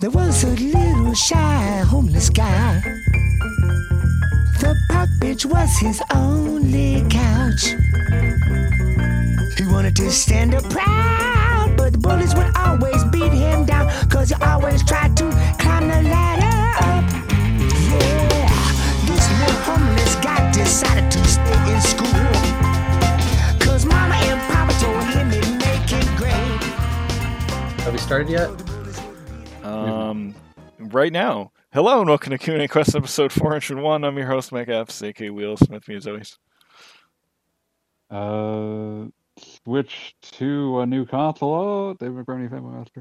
There was a little shy homeless guy. The park bench was his only couch. He wanted to stand up proud, but the bullies would always beat him down, 'cause he always tried to climb the ladder up. Yeah, this little homeless guy decided to stay in school, 'cause mama and papa told him he'd make it great. Have we started yet? Right now. Hello and welcome to Q&A Quest episode 401. I'm your host, Mike Epps, aka Wheel Smith, me as always. Switch to a new console. Oh, David McBurney, Family Master.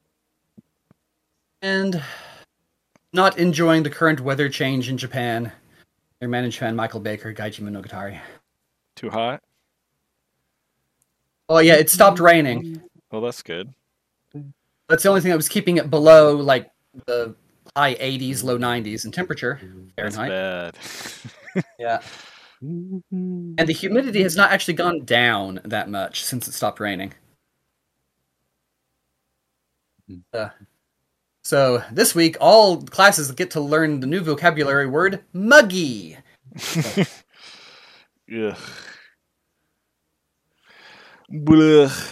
And not enjoying the current weather change in Japan. Their managed fan Michael Baker, Gaiji Monogatari. Too hot? Oh yeah, it stopped raining. Well, that's good. That's the only thing that was keeping it below like the high 80s, low 90s in temperature. Fahrenheit. That's bad. Yeah. And the humidity has not actually gone down that much since it stopped raining. So this week, all classes get to learn the new vocabulary word, muggy. Ugh. Blech.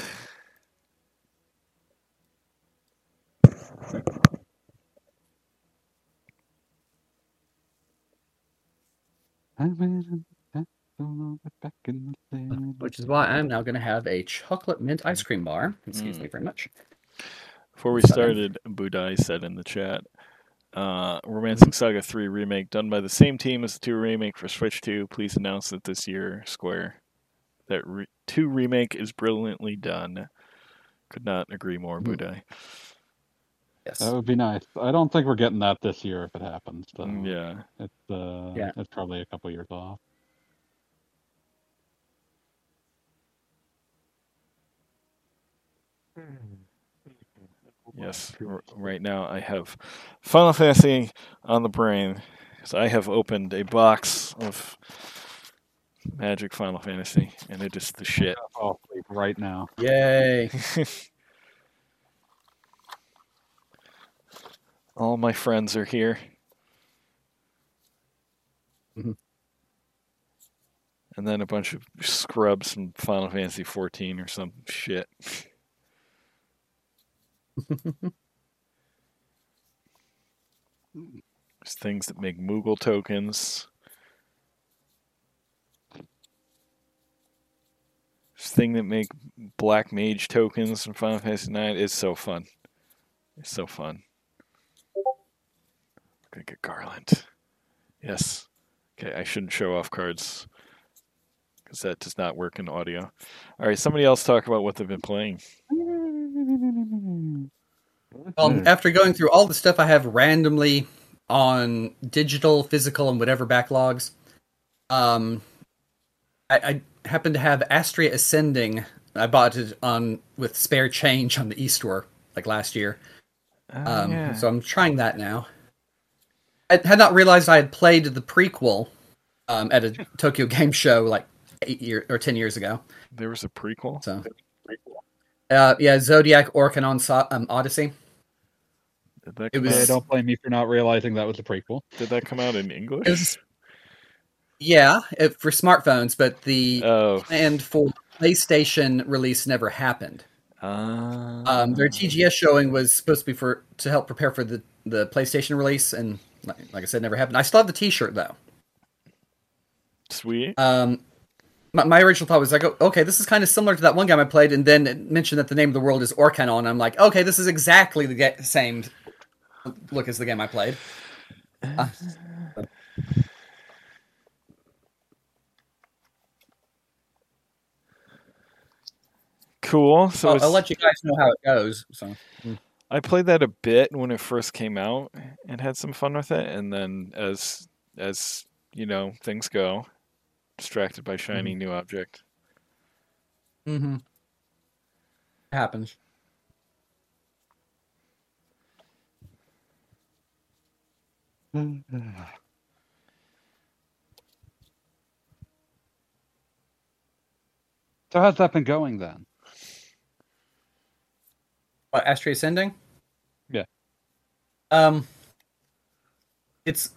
Which is why I'm now going to have a chocolate mint ice cream bar. Excuse me very much. Before we started, Budai said in the chat, Romancing Saga 3 remake done by the same team as the 2 remake for Switch 2. Please announce that this year, Square. That 2 remake is brilliantly done. Could not agree more, Budai. Yes. That would be nice. I don't think we're getting that this year if it happens. So Yeah. It's probably a couple years off. Yes, right now I have Final Fantasy on the brain, because I have opened a box of Magic Final Fantasy, and it is the shit. I'll sleep right now. Yay. All my friends are here. Mhm. And then a bunch of scrubs from Final Fantasy 14 or some shit. There's things that make Moogle tokens. There's thing that make Black Mage tokens from Final Fantasy 9. It's so fun. It's so fun. I'm gonna get Garland. Yes. Okay, I shouldn't show off cards, because that does not work in audio. All right, somebody else talk about what they've been playing. After going through all the stuff I have randomly on digital, physical, and whatever backlogs, I happen to have Astria Ascending. I bought it with spare change on the eStore like last year. So I'm trying that now. I had not realized I had played the prequel at a Tokyo Game Show like 10 years ago. There was a prequel? So, Zodiac Orcanon Odyssey. Don't blame me for not realizing that was a prequel. Did that come out in English? For smartphones, but the and for PlayStation release never happened. Their TGS showing was supposed to be to help prepare for the PlayStation release, and like I said, never happened. I still have the T-shirt though. Sweet. My original thought was like, okay, this is kind of similar to that one game I played, and then it mentioned that the name of the world is Orcanon. I'm like, okay, this is exactly the same look as the game I played. Cool. So I'll let you guys know how it goes. So I played that a bit when it first came out and had some fun with it, and then as you know, things go, distracted by shiny new object. Mm-hmm. It happens. So how's that been going then? What, Astria Ascending? Yeah. Um, it's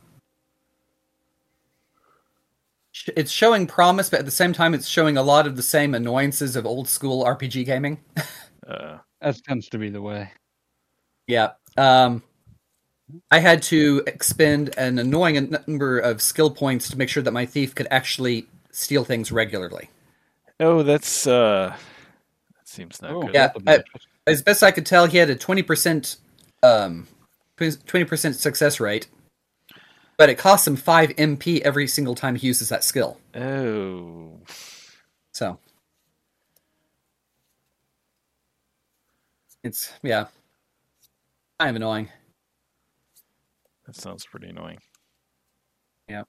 it's showing promise, but at the same time, it's showing a lot of the same annoyances of old school RPG gaming. That tends to be the way. Yeah. I had to expend an annoying number of skill points to make sure that my thief could actually steal things regularly. Oh, that seems not good. Yeah, as best I could tell, he had a 20% 20% success rate, but it costs him 5 MP every single time he uses that skill. Oh. So it's kind of annoying. That sounds pretty annoying. Yeah.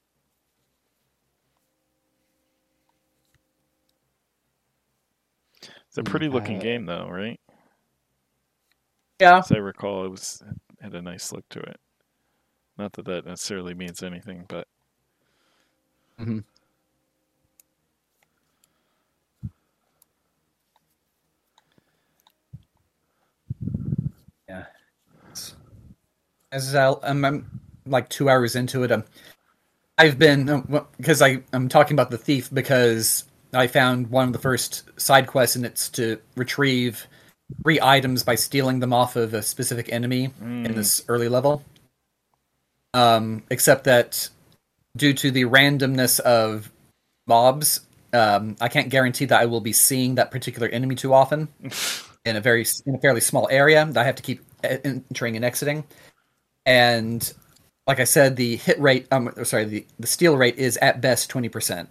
It's a pretty looking game, though, right? Yeah. As I recall, it had a nice look to it. Not that that necessarily means anything, but. Mm-hmm. Yeah. As I'm like 2 hours into it, I've been because I'm talking about the thief because I found one of the first side quests, and it's to retrieve 3 items by stealing them off of a specific enemy in this early level. Except that due to the randomness of mobs, I can't guarantee that I will be seeing that particular enemy too often in a fairly small area that I have to keep entering and exiting. And like I said, the hit rate, the steal rate is at best 20%.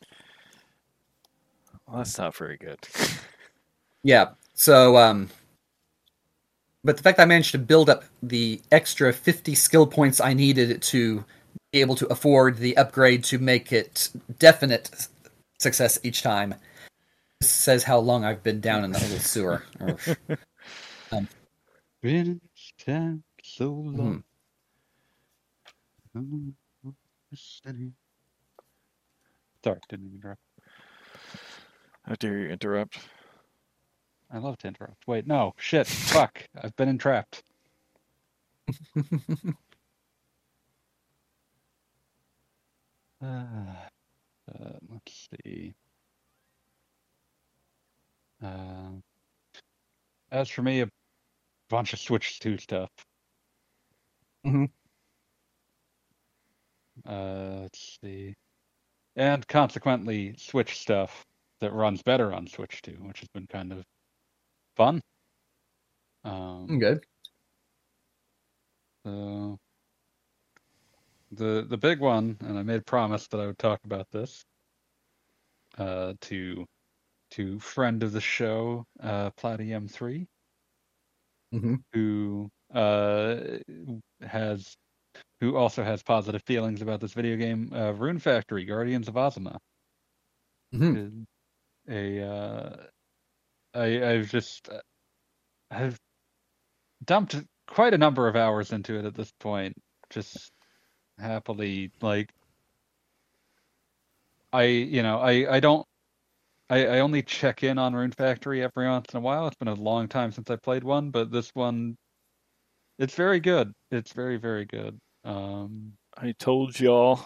Well, that's not very good. Yeah. So, but the fact that I managed to build up the extra 50 skill points I needed to be able to afford the upgrade to make it definite success each time says how long I've been down in the little sewer. Been so long. Sorry, didn't interrupt. How dare you interrupt? I love to interrupt. Wait, no, shit, fuck. I've been entrapped. Let's see. As for me, a bunch of Switch 2 stuff. Mm-hmm. Let's see. And consequently, Switch stuff that runs better on Switch 2, which has been kind of fun. Good. So the big one, and I made a promise that I would talk about this to friend of the show, Platium3, Mm-hmm. who also has positive feelings about this video game, Rune Factory: Guardians of Ozma. Mm-hmm. I've dumped quite a number of hours into it at this point, just happily. Like, I only check in on Rune Factory every once in a while. It's been a long time since I played one, but this one, it's very good. It's very, very good. I told y'all.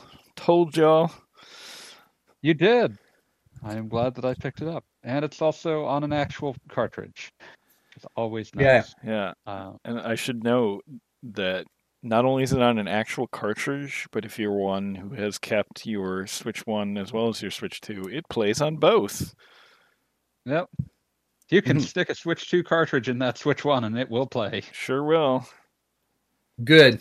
You did. I am glad that I picked it up, and it's also on an actual cartridge. It's always nice. Yeah. And I should note that not only is it on an actual cartridge, but if you're one who has kept your Switch 1 as well as your Switch 2, it plays on both. Yep. You can stick a Switch 2 cartridge in that Switch 1 and it will play. Sure will. Good.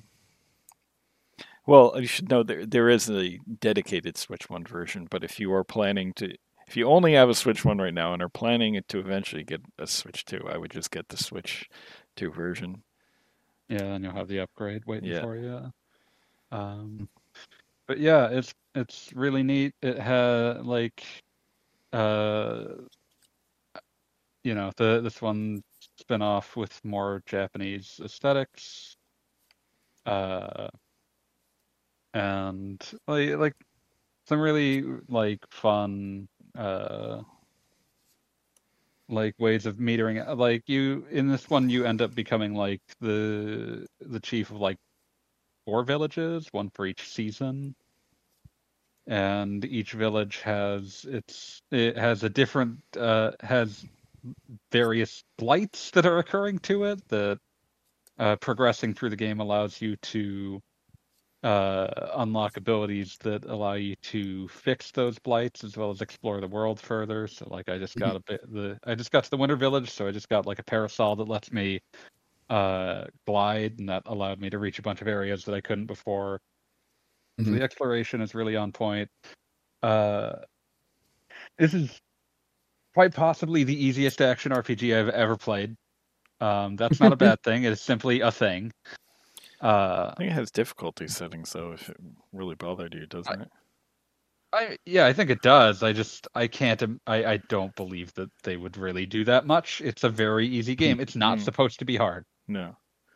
Well, you should know there is a dedicated Switch 1 version, but if you only have a Switch 1 right now and are planning to eventually get a Switch 2, I would just get the Switch 2 version. Yeah, and you'll have the upgrade waiting for you. But yeah, it's really neat. It has this one spin-off with more Japanese aesthetics. And like some really fun like ways of metering it. Like you in this one, you end up becoming like the chief of like 4 villages, one for each season, and each village has a different has various blights that are occurring to it. That progressing through the game allows you to unlock abilities that allow you to fix those blights as well as explore the world further. So like I just got I just got to the Winter Village, so I just got like a parasol that lets me glide, and that allowed me to reach a bunch of areas that I couldn't before. So the exploration is really on point. This is quite possibly the easiest action RPG I've ever played. That's not a bad thing. It is simply a thing. I think it has difficulty settings though, if it really bothered you, doesn't it? I think it does. I can't. I don't believe that they would really do that much. It's a very easy game. It's not supposed to be hard. No.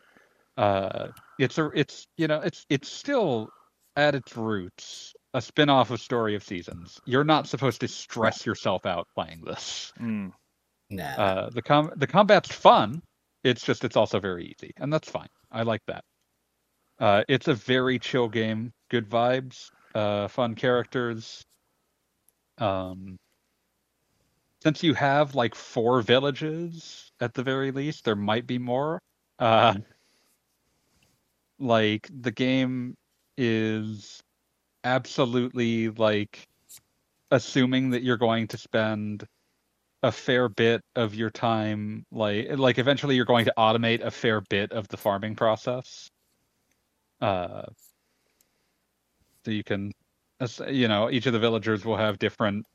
It's still at its roots a spin-off of Story of Seasons. You're not supposed to stress yourself out playing this. Nah. The combat's fun. It's also very easy, and that's fine. I like that. It's a very chill game. Good vibes. Fun characters. Since you have like 4 villages at the very least, there might be more. Like the game is absolutely like assuming that you're going to spend a fair bit of your time like eventually you're going to automate a fair bit of the farming process. So you can, each of the villagers will have different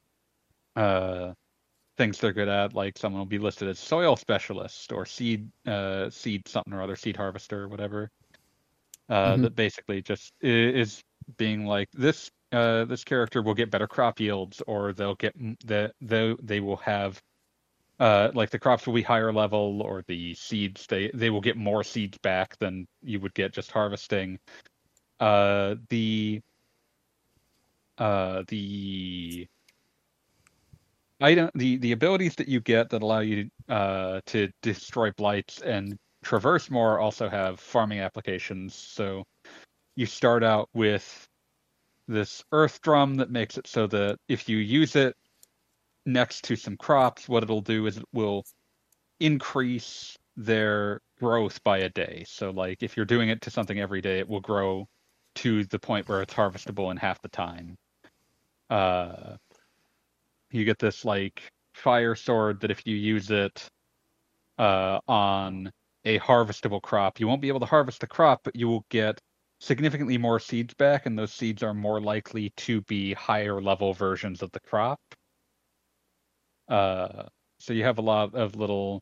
things they're good at. Like someone will be listed as soil specialist or seed something or other, seed harvester or whatever. That basically just is being like this character will get better crop yields, or they'll get they will have like the crops will be higher level, or the seeds they will get more seeds back than you would get just harvesting. The abilities that you get that allow you to destroy blights and traverse more also have farming applications. So you start out with this earth drum that makes it so that if you use it next to some crops, what it'll do is it will increase their growth by a day. So like if you're doing it to something every day, it will grow to the point where it's harvestable in half the time. You get this like fire sword that if you use it on a harvestable crop, you won't be able to harvest the crop, but you will get significantly more seeds back, and those seeds are more likely to be higher level versions of the crop. So you have a lot of little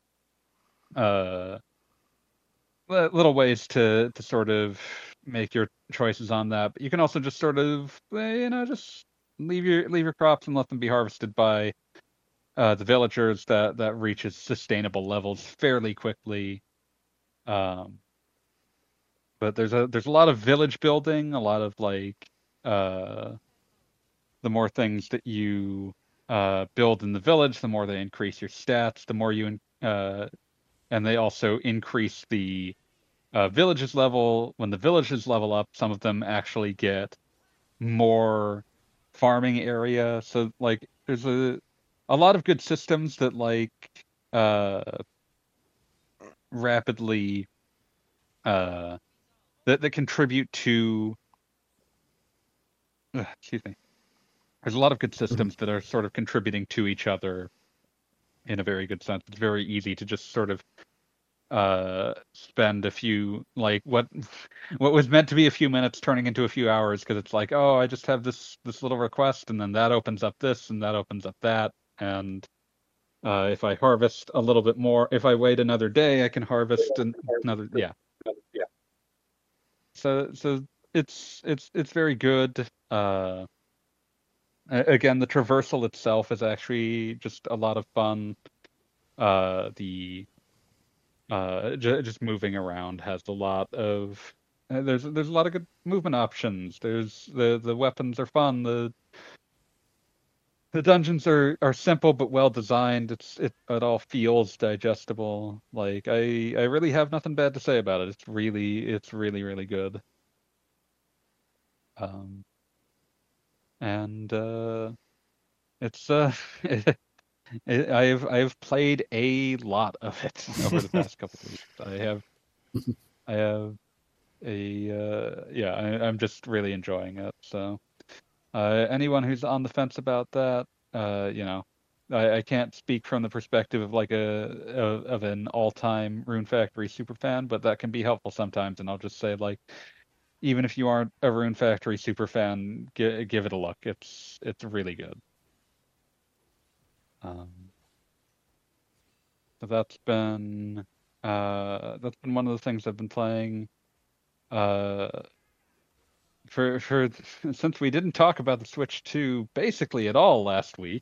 ways to sort of make your choices on that, but you can also just sort of just leave your crops and let them be harvested by the villagers that reaches sustainable levels fairly quickly. But there's a lot of village building, a lot of like the more things that you build in the village, the more they increase your stats, the more you and they also increase the villages level. When the villages level up, some of them actually get more farming area. So like there's a lot of good systems that like rapidly that contribute to excuse me. There's a lot of good systems that are sort of contributing to each other in a very good sense. It's very easy to just sort of spend a few, like what was meant to be a few minutes turning into a few hours, because it's like, oh, I just have this little request, and then that opens up this, and that opens up that, and if I harvest a little bit more, if I wait another day, I can harvest another, yeah. So it's very good. Again, the traversal itself is actually just a lot of fun. Just moving around has a lot of there's a lot of good movement options. There's the weapons are fun. The dungeons are simple but well designed. It all feels digestible. Like I really have nothing bad to say about it. It's really really good. And it's I've played a lot of it over the past couple of weeks. I have I'm just really enjoying it. So anyone who's on the fence about that, I can't speak from the perspective of like of an all-time Rune Factory superfan, but that can be helpful sometimes. And I'll just say, like, even if you aren't a Rune Factory superfan, give it a look. It's really good. So that's been one of the things I've been playing. For since we didn't talk about the Switch 2 basically at all last week,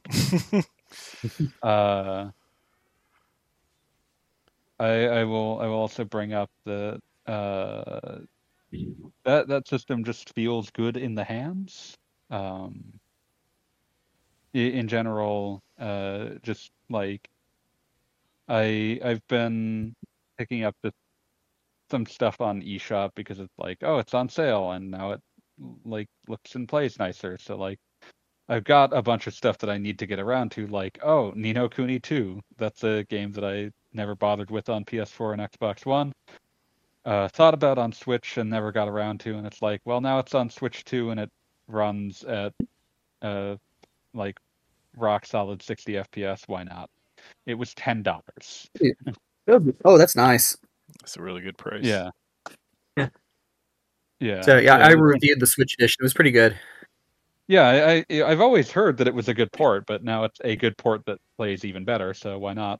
I will also bring up the that system just feels good in the hands. In general, just like I've been picking up some stuff on eShop because it's like, oh, it's on sale, and now it like looks and plays nicer. So like I've got a bunch of stuff that I need to get around to, like, oh, Ni no Kuni 2. That's a game that I never bothered with on PS4 and Xbox One. Thought about on Switch and never got around to, and it's like, well, now it's on Switch 2 and it runs at like rock solid 60 FPS. Why not? It was $10. Oh, that's nice. That's a really good price. Yeah. Yeah. So I reviewed the Switch edition. It was pretty good. Yeah, I've always heard that it was a good port, but now it's a good port that plays even better. So why not?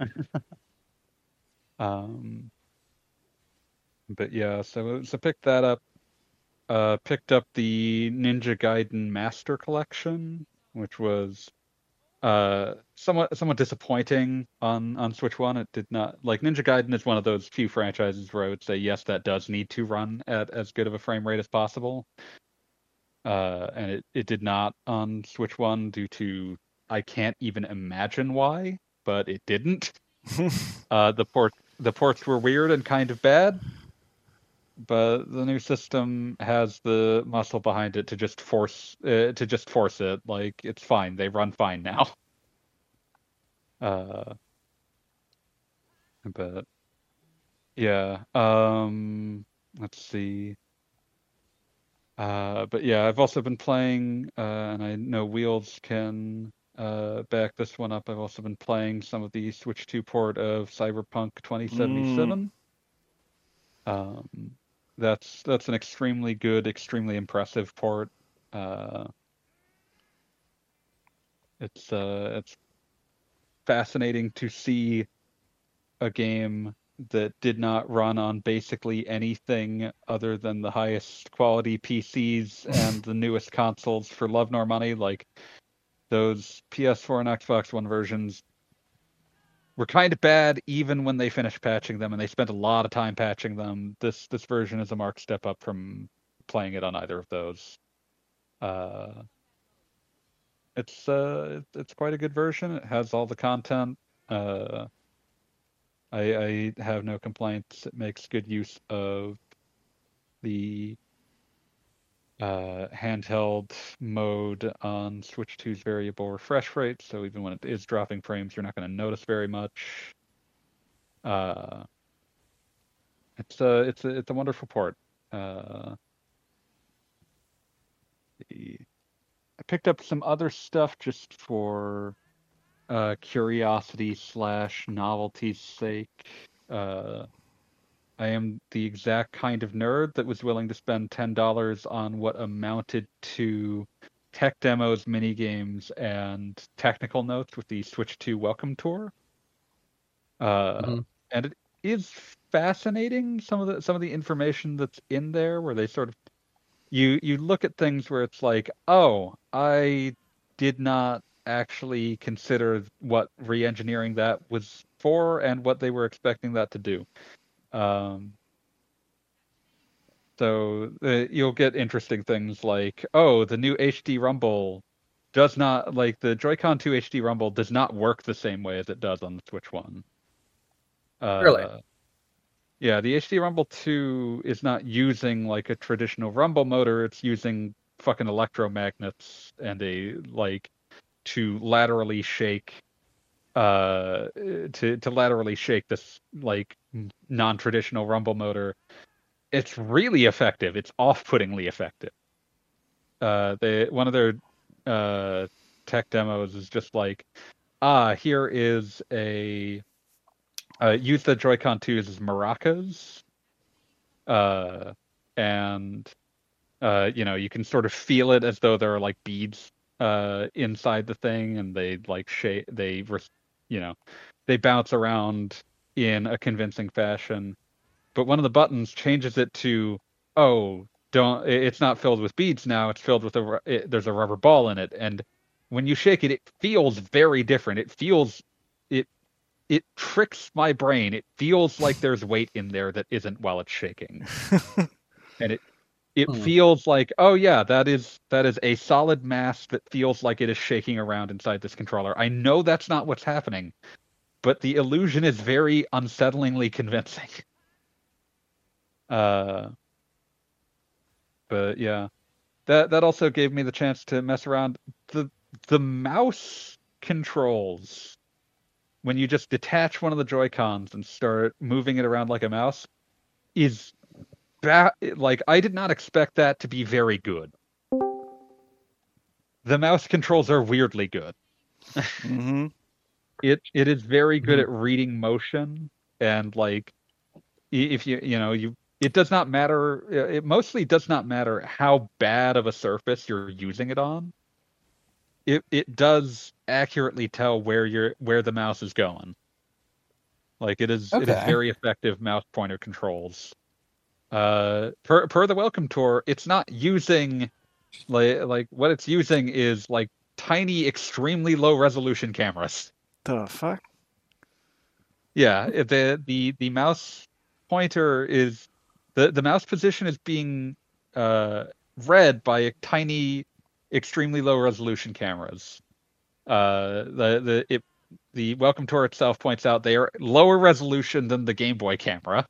But yeah, so picked that up. Picked up the Ninja Gaiden Master Collection, which was somewhat disappointing on Switch 1. It did not, like, Ninja Gaiden is one of those few franchises where I would say, yes, that does need to run at as good of a frame rate as possible. And it did not on Switch 1 due to, I can't even imagine why, but it didn't. The ports were weird and kind of bad, but the new system has the muscle behind it to just force it. Like, it's fine. They run fine now. But yeah. Let's see. But yeah, I've also been playing, and I know Wheels can back this one up. I've also been playing some of the Switch 2 port of Cyberpunk 2077. That's an extremely good, extremely impressive port. It's fascinating to see a game that did not run on basically anything other than the highest quality PCs and the newest consoles for love nor money. Like, those PS4 and Xbox One versions were kind of bad even when they finished patching them, and they spent a lot of time patching them. This version is a marked step up from playing it on either of those. It's quite a good version. It has all the content. I have no complaints. It makes good use of the handheld mode on Switch 2's variable refresh rate, so even when it is dropping frames, you're not going to notice very much. It's a wonderful port. I picked up some other stuff just for curiosity / novelty's sake. I am the exact kind of nerd that was willing to spend $10 on what amounted to tech demos, mini games, and technical notes with the Switch 2 Welcome Tour. And it is fascinating, some of the information that's in there, where they sort of you look at things where it's like, oh, I did not actually consider what re-engineering that was for and what they were expecting that to do. So you'll get interesting things like, oh, the new HD Rumble does not, like, the Joy-Con 2 HD Rumble does not work the same way as it does on the Switch 1. Really? Yeah, the HD Rumble 2 is not using like a traditional Rumble motor. It's using fucking electromagnets and to laterally shake to laterally shake this like non-traditional Rumble motor. It's really effective. It's off-puttingly effective. One of their tech demos is just like, here is a use the Joy-Con 2s as maracas, and you can sort of feel it as though there are like beads inside the thing, and they like they bounce around in a convincing fashion. But one of the buttons changes it to, it's not filled with beads now. It's filled with there's a rubber ball in it, and when you shake it, it feels very different. It tricks my brain. It feels like there's weight in there that isn't while it's shaking, and it feels like, that is a solid mass that feels like it is shaking around inside this controller. I know that's not what's happening, but the illusion is very unsettlingly convincing. But yeah, that also gave me the chance to mess around. The mouse controls, when you just detach one of the Joy-Cons and start moving it around like a mouse, is like, I did not expect that to be very good. The mouse controls are weirdly good. Mm-hmm. It is very good at reading motion, and like, if it does not matter. It mostly does not matter how bad of a surface you're using it on. It does accurately tell where the mouse is going. Like, it is very effective mouse pointer controls. Per the Welcome Tour, it's not using like what it's using is like tiny, extremely low resolution cameras. The fuck? Yeah, the mouse pointer is the mouse position is being read by tiny, extremely low resolution cameras. The Welcome Tour itself points out they are lower resolution than the Game Boy camera.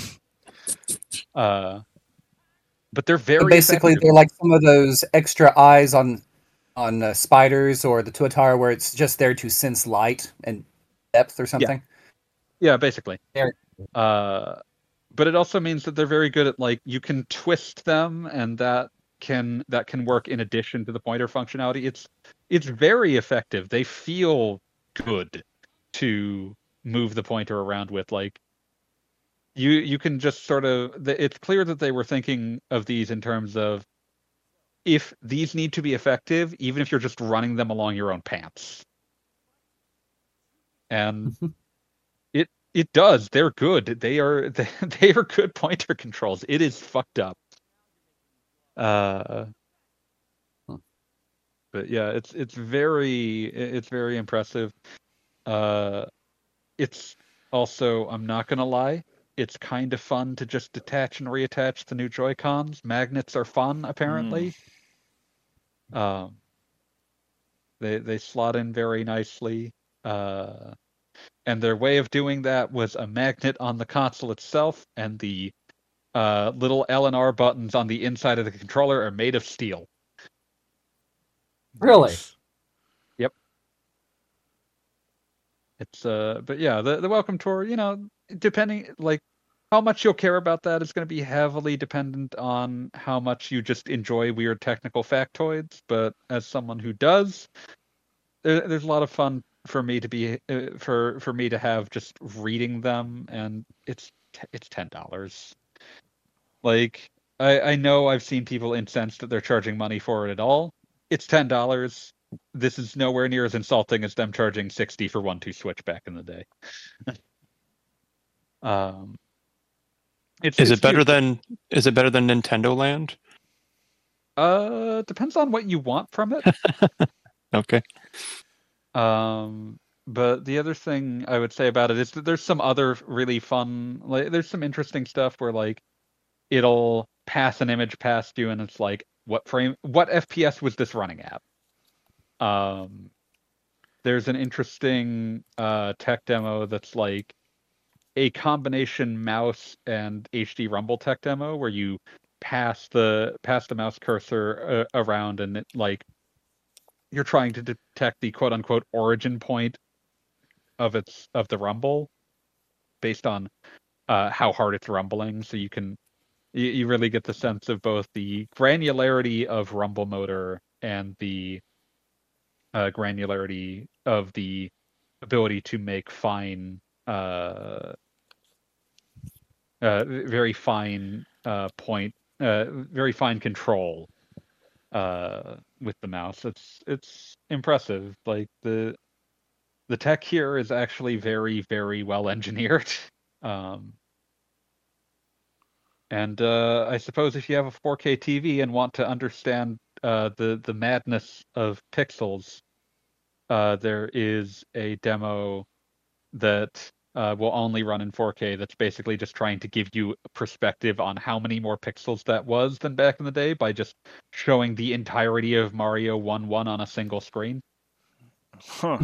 But they're very basically effective. They're like some of those extra eyes on spiders or the Tuatara, where it's just there to sense light and depth or something. Yeah, basically. But it also means that they're very good at, like, you can twist them, and that can work in addition to the pointer functionality. It's very effective. They feel good to move the pointer around with. Like, you can just sort of, it's clear that they were thinking of these in terms of, if these need to be effective, even if you're just running them along your own pants. And it does. They're good. They are good pointer controls. It is fucked up. But yeah, it's very impressive. It's also, I'm not gonna lie, it's kind of fun to just detach and reattach the new Joy-Cons. Magnets are fun, apparently. They slot in very nicely. And their way of doing that was a magnet on the console itself, and the little L and R buttons on the inside of the controller are made of steel. Really? Yep. It's but yeah, the Welcome Tour, depending, like, how much you'll care about that is going to be heavily dependent on how much you just enjoy weird technical factoids. But as someone who does, there's a lot of fun for me to be for me to have just reading them, and it's $10. Like, I know I've seen people incensed that they're charging money for it at all. It's $10. This is nowhere near as insulting as them charging $60 for 1-2 Switch back in the day. Is it better than Nintendo Land? Depends on what you want from it. Okay. But the other thing I would say about it is that there's some other really fun, like, there's some interesting stuff where, like, it'll pass an image past you and it's like, what FPS was this running at? There's an interesting tech demo that's like a combination mouse and HD Rumble tech demo where you pass the mouse cursor around and it, like, you're trying to detect the quote unquote origin point of the rumble based on how hard it's rumbling. So you really get the sense of both the granularity of rumble motor and the granularity of the ability to make fine, very fine very fine control with the mouse. It's impressive. Like the tech here is actually very, very well engineered. And I suppose if you have a 4K TV and want to understand the madness of pixels, there is a demo that will only run in 4K that's basically just trying to give you a perspective on how many more pixels that was than back in the day by just showing the entirety of Mario 1-1 on a single screen. Huh.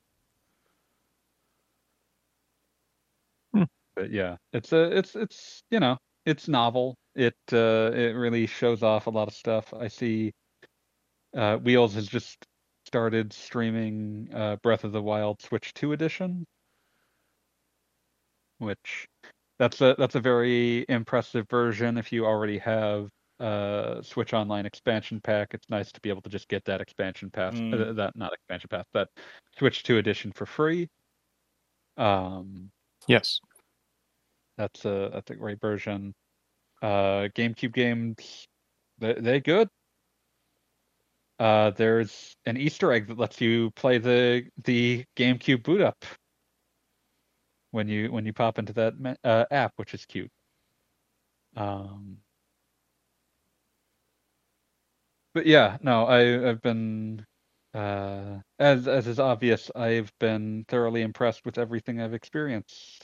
But yeah, it's it's novel. It really shows off a lot of stuff. I see Wheels has just started streaming Breath of the Wild Switch 2 edition, which that's a very impressive version. If you already have Switch Online expansion pack, it's nice to be able to just get that expansion pass, that Switch 2 edition for free. Yes. That's a great version. GameCube games, they good. There's an Easter egg that lets you play the GameCube boot up when you pop into that app, which is cute. But yeah, no, I've been as is obvious, I've been thoroughly impressed with everything I've experienced.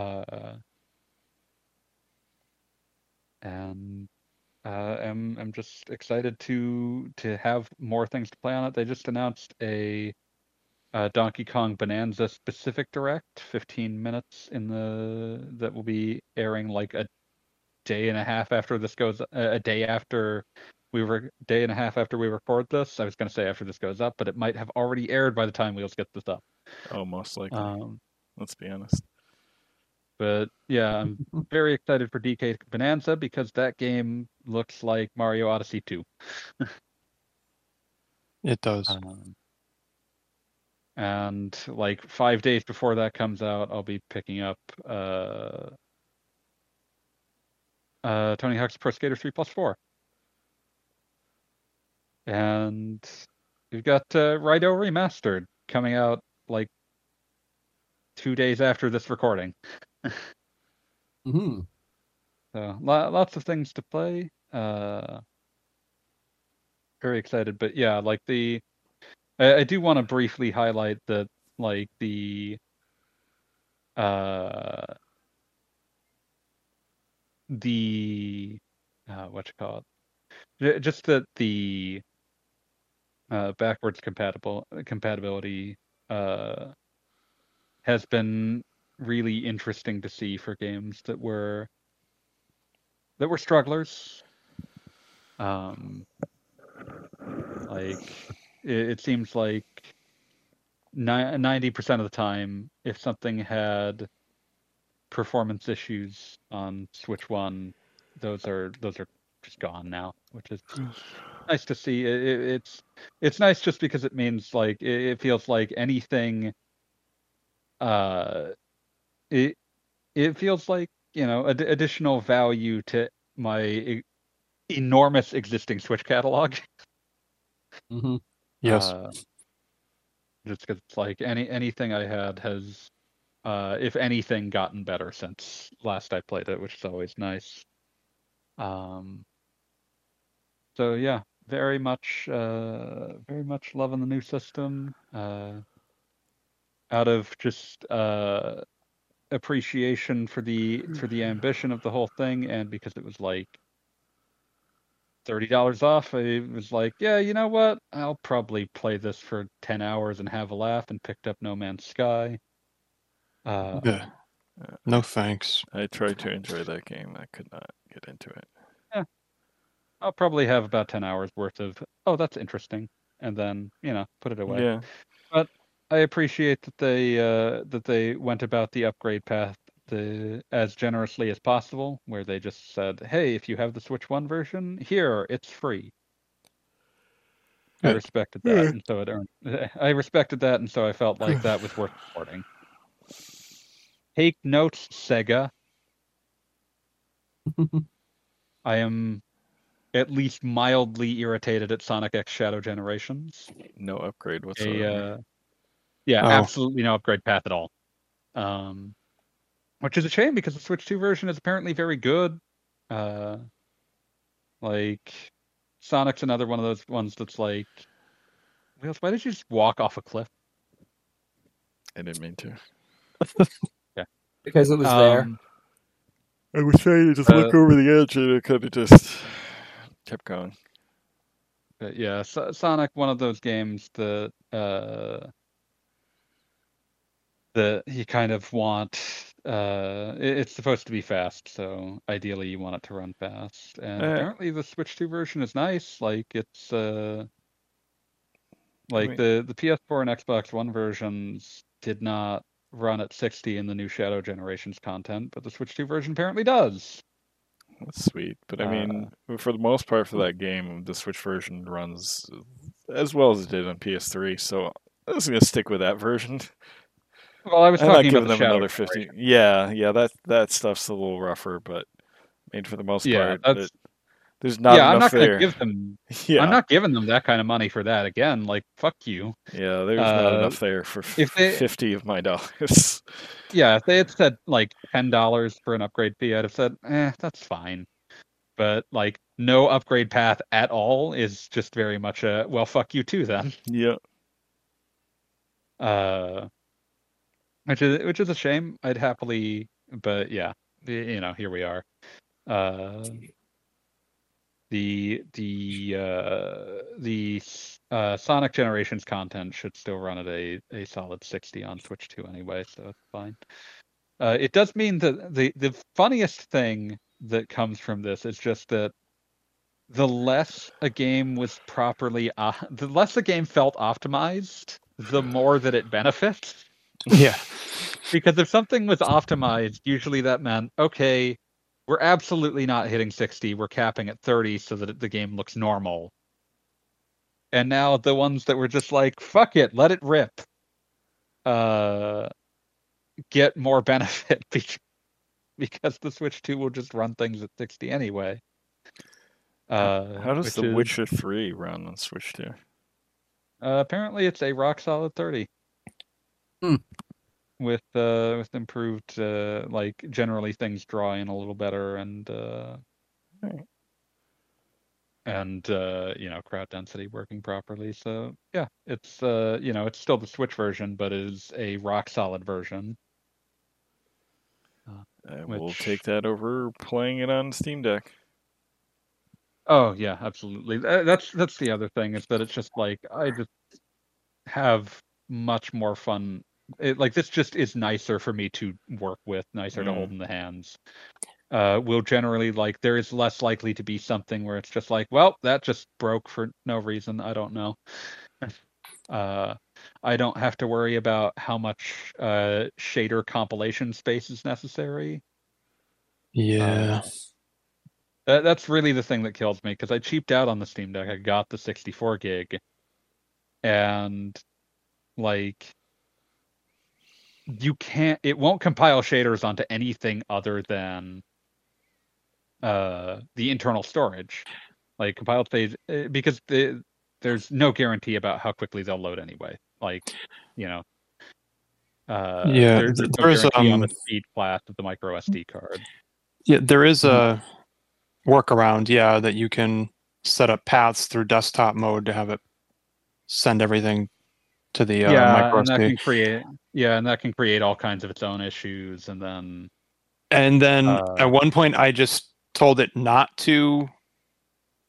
And I'm just excited to have more things to play on it. They just announced a Donkey Kong Bonanza specific direct, 15 minutes that will be airing like a day and a half after this goes, a day and a half after we record this. I was going to say after this goes up, but it might have already aired by the time Wheels get this up. Oh, most likely. Let's be honest. But yeah, I'm very excited for DK Bonanza because that game looks like Mario Odyssey 2. It does. And like 5 days before that comes out, I'll be picking up Tony Hawk's Pro Skater 3+4. And we've got Raidou Remastered coming out like 2 days after this recording. Mm-hmm. So lots of things to play. Very excited, but yeah, like I do want to briefly highlight that, like the what you call it, just that the backwards compatibility has been really interesting to see for games that were strugglers. Like it seems like 90% of the time, if something had performance issues on Switch 1, those are just gone now, which is nice to see. It's nice just because it means like it feels like anything. It feels like, additional value to my enormous existing Switch catalog. Mm-hmm. Yes. Just because it's like anything I had has, if anything, gotten better since last I played it, which is always nice. So yeah, very much loving the new system. Out of just appreciation for the ambition of the whole thing, and because it was like $30 off, I was like, yeah, you know what? I'll probably play this for 10 hours and have a laugh, and picked up No Man's Sky. Yeah. No thanks. I tried to enjoy that game. I could not get into it. Yeah. I'll probably have about 10 hours worth of, oh, that's interesting, and then, put it away. Yeah. But I appreciate that they went about the upgrade path as generously as possible, where they just said, hey, if you have the Switch 1 version, here, it's free. I respected that, and so I respected that, and so I felt like that was worth supporting. Take notes, Sega. I am at least mildly irritated at Sonic X Shadow Generations. No upgrade whatsoever. Absolutely no upgrade path at all. Which is a shame, because the Switch 2 version is apparently very good. Like, Sonic's another one of those ones that's like, Wheels, why did you just walk off a cliff? I didn't mean to. Yeah. Because it was there. I was trying to just look over the edge, and it kind of just kept going. But yeah, Sonic, one of those games that you kind of want. It's supposed to be fast, so ideally you want it to run fast. And apparently the Switch 2 version is nice. Like, it's the PS4 and Xbox One versions did not run at 60 in the new Shadow Generations content, but the Switch 2 version apparently does. That's sweet. But I mean, for the most part for that game, the Switch version runs as well as it did on PS3, so I was going to stick with that version. Well, I was talking about the Shadow another 50. Yeah, that stuff's a little rougher, but I mean, for the most part, there's not enough I'm not there. Give them, I'm not giving them that kind of money for that again. Like, fuck you. Yeah, there's not enough there for 50 of my dollars. Yeah, if they had said like $10 for an upgrade fee, I'd have said, that's fine. But like, no upgrade path at all is just very much a, well, fuck you too then. Yeah. Which is a shame. I'd happily, but yeah, here we are. The Sonic Generations content should still run at a solid 60 on Switch 2 anyway, so it's fine. It does mean that the funniest thing that comes from this is just that the less a game was properly, the less a game felt optimized, the more that it benefits. Yeah. Because if something was optimized, usually that meant, okay, we're absolutely not hitting 60, we're capping at 30 so that the game looks normal. And now the ones that were just like, fuck it, let it rip, get more benefit because the Switch 2 will just run things at 60 anyway. How does The Witcher 3 run on Switch 2? Apparently it's a rock solid 30. With improved, like, generally things drawing a little better, and crowd density working properly. So yeah, it's it's still the Switch version, but it is a rock solid version. We'll take that over playing it on Steam Deck. Oh yeah, absolutely. That's the other thing, is that it's just like, I just have much more fun. This just is nicer for me to work with, nicer to hold in the hands. Will generally, like, there is less likely to be something where it's just like, well, that just broke for no reason. I don't know. I don't have to worry about how much shader compilation space is necessary. Yeah. That's really the thing that kills me, because I cheaped out on the Steam Deck. I got the 64 gig, and like, it won't compile shaders onto anything other than the internal storage. Like, compiled phase, because there's no guarantee about how quickly they'll load anyway. Like, there's no guarantee on the speed class of the micro SD card. Yeah, there is a workaround, that you can set up paths through desktop mode to have it send everything to the micro and SD. That can create all kinds of its own issues, and then at one point I just told it not to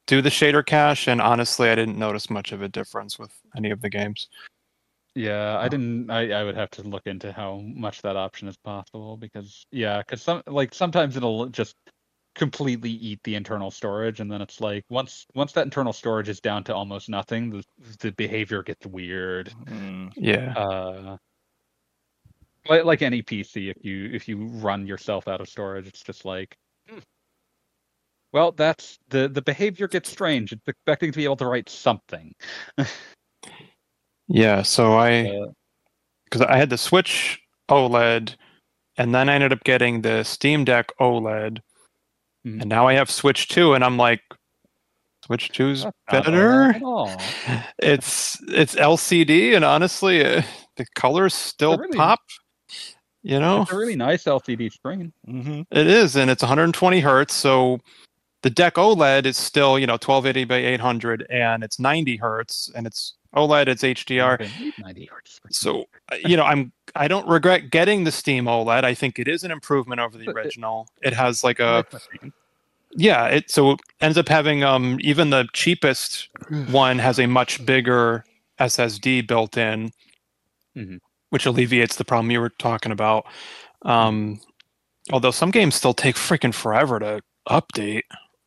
do the shader cache, and honestly, I didn't notice much of a difference with any of the games. Yeah, I didn't. I would have to look into how much that option is possible because sometimes it'll just completely eat the internal storage, and then it's like once that internal storage is down to almost nothing, the behavior gets weird. Yeah. Like any PC, if you run yourself out of storage, it's just like, well, that's the behavior gets strange. It's expecting to be able to write something. Yeah, so because I had the Switch OLED, and then I ended up getting the Steam Deck OLED, and now I have Switch 2, and I'm like, Switch 2's better. It's LCD, and honestly, the colors still pop. You know, it's a really nice LCD screen. Mm-hmm. It is, and it's 120 hertz. So the Deck OLED is still 1280 by 800, and it's 90 hertz, and it's OLED, it's HDR. 90 hertz. So I don't regret getting the Steam OLED. I think it is an improvement over the original. It has like so it ends up having even the cheapest one has a much bigger SSD built in, which alleviates the problem you were talking about. Although some games still take freaking forever to update.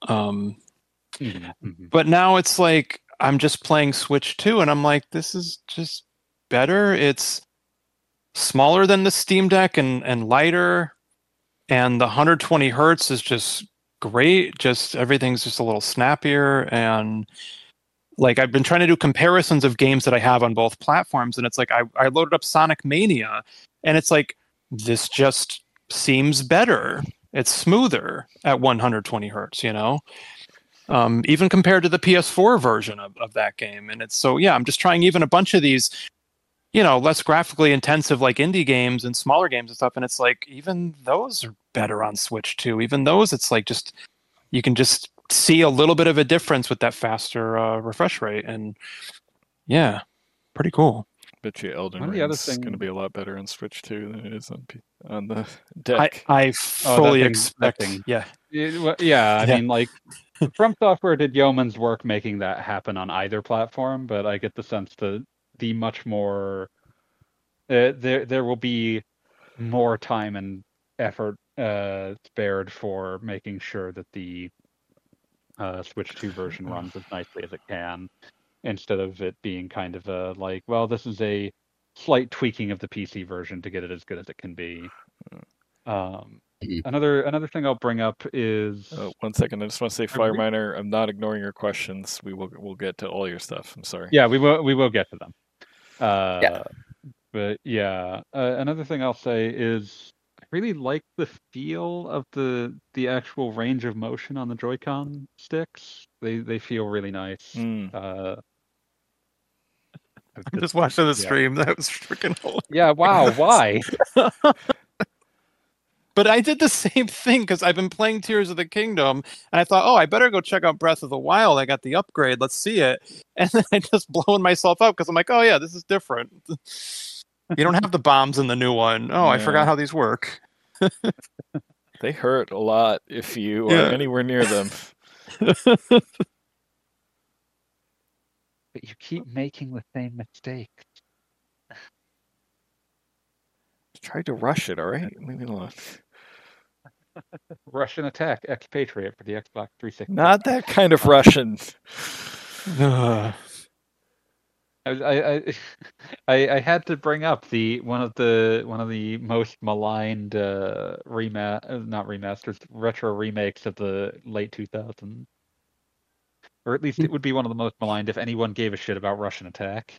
But now it's like I'm just playing Switch 2, and I'm like, this is just better. It's smaller than the Steam Deck and lighter, and the 120 hertz is just great. Just everything's just a little snappier, and like I've been trying to do comparisons of games that I have on both platforms, and it's like I loaded up Sonic Mania, and it's like this just seems better. It's smoother at 120 hertz, even compared to the PS4 version of that game. And it's so, I'm just trying even a bunch of these, less graphically intensive like indie games and smaller games and stuff. And it's like, even those are better on Switch too. Even those, it's like just, you can just see a little bit of a difference with that faster refresh rate. And yeah, pretty cool. Bet you Elden Ring is going to be a lot better on Switch 2 than it is on the deck. I fully expect. Yeah. I mean, like, From Software did yeoman's work making that happen on either platform, but I get the sense that the much more there will be more time and effort spared for making sure that the Switch 2 version runs as nicely as it can, instead of it being kind of a like, well, this is a slight tweaking of the PC version to get it as good as it can be. Another thing I'll bring up is 1 second. I just want to say, Fireminer, I'm not ignoring your questions. We'll get to all your stuff. I'm sorry. Yeah, we will get to them. But another thing I'll say is I really like the feel of the actual range of motion on the Joy-Con sticks. They feel really nice. I'm just watching the stream. That was freaking hilarious. Yeah, wow, why? But I did the same thing because I've been playing Tears of the Kingdom, and I thought, I better go check out Breath of the Wild. I got the upgrade. Let's see it. And then I just blowing myself up because I'm like, this is different. You don't have the bombs in the new one. I forgot how these work. They hurt a lot if you are anywhere near them. But you keep making the same mistake. Tried to rush it, all right? Leave me alone. Russian Attack, Expatriate for the Xbox 360. Not that kind of Russian. I had to bring up one of the most maligned retro remakes of the late 2000s. Or at least it would be one of the most maligned if anyone gave a shit about Russian Attack.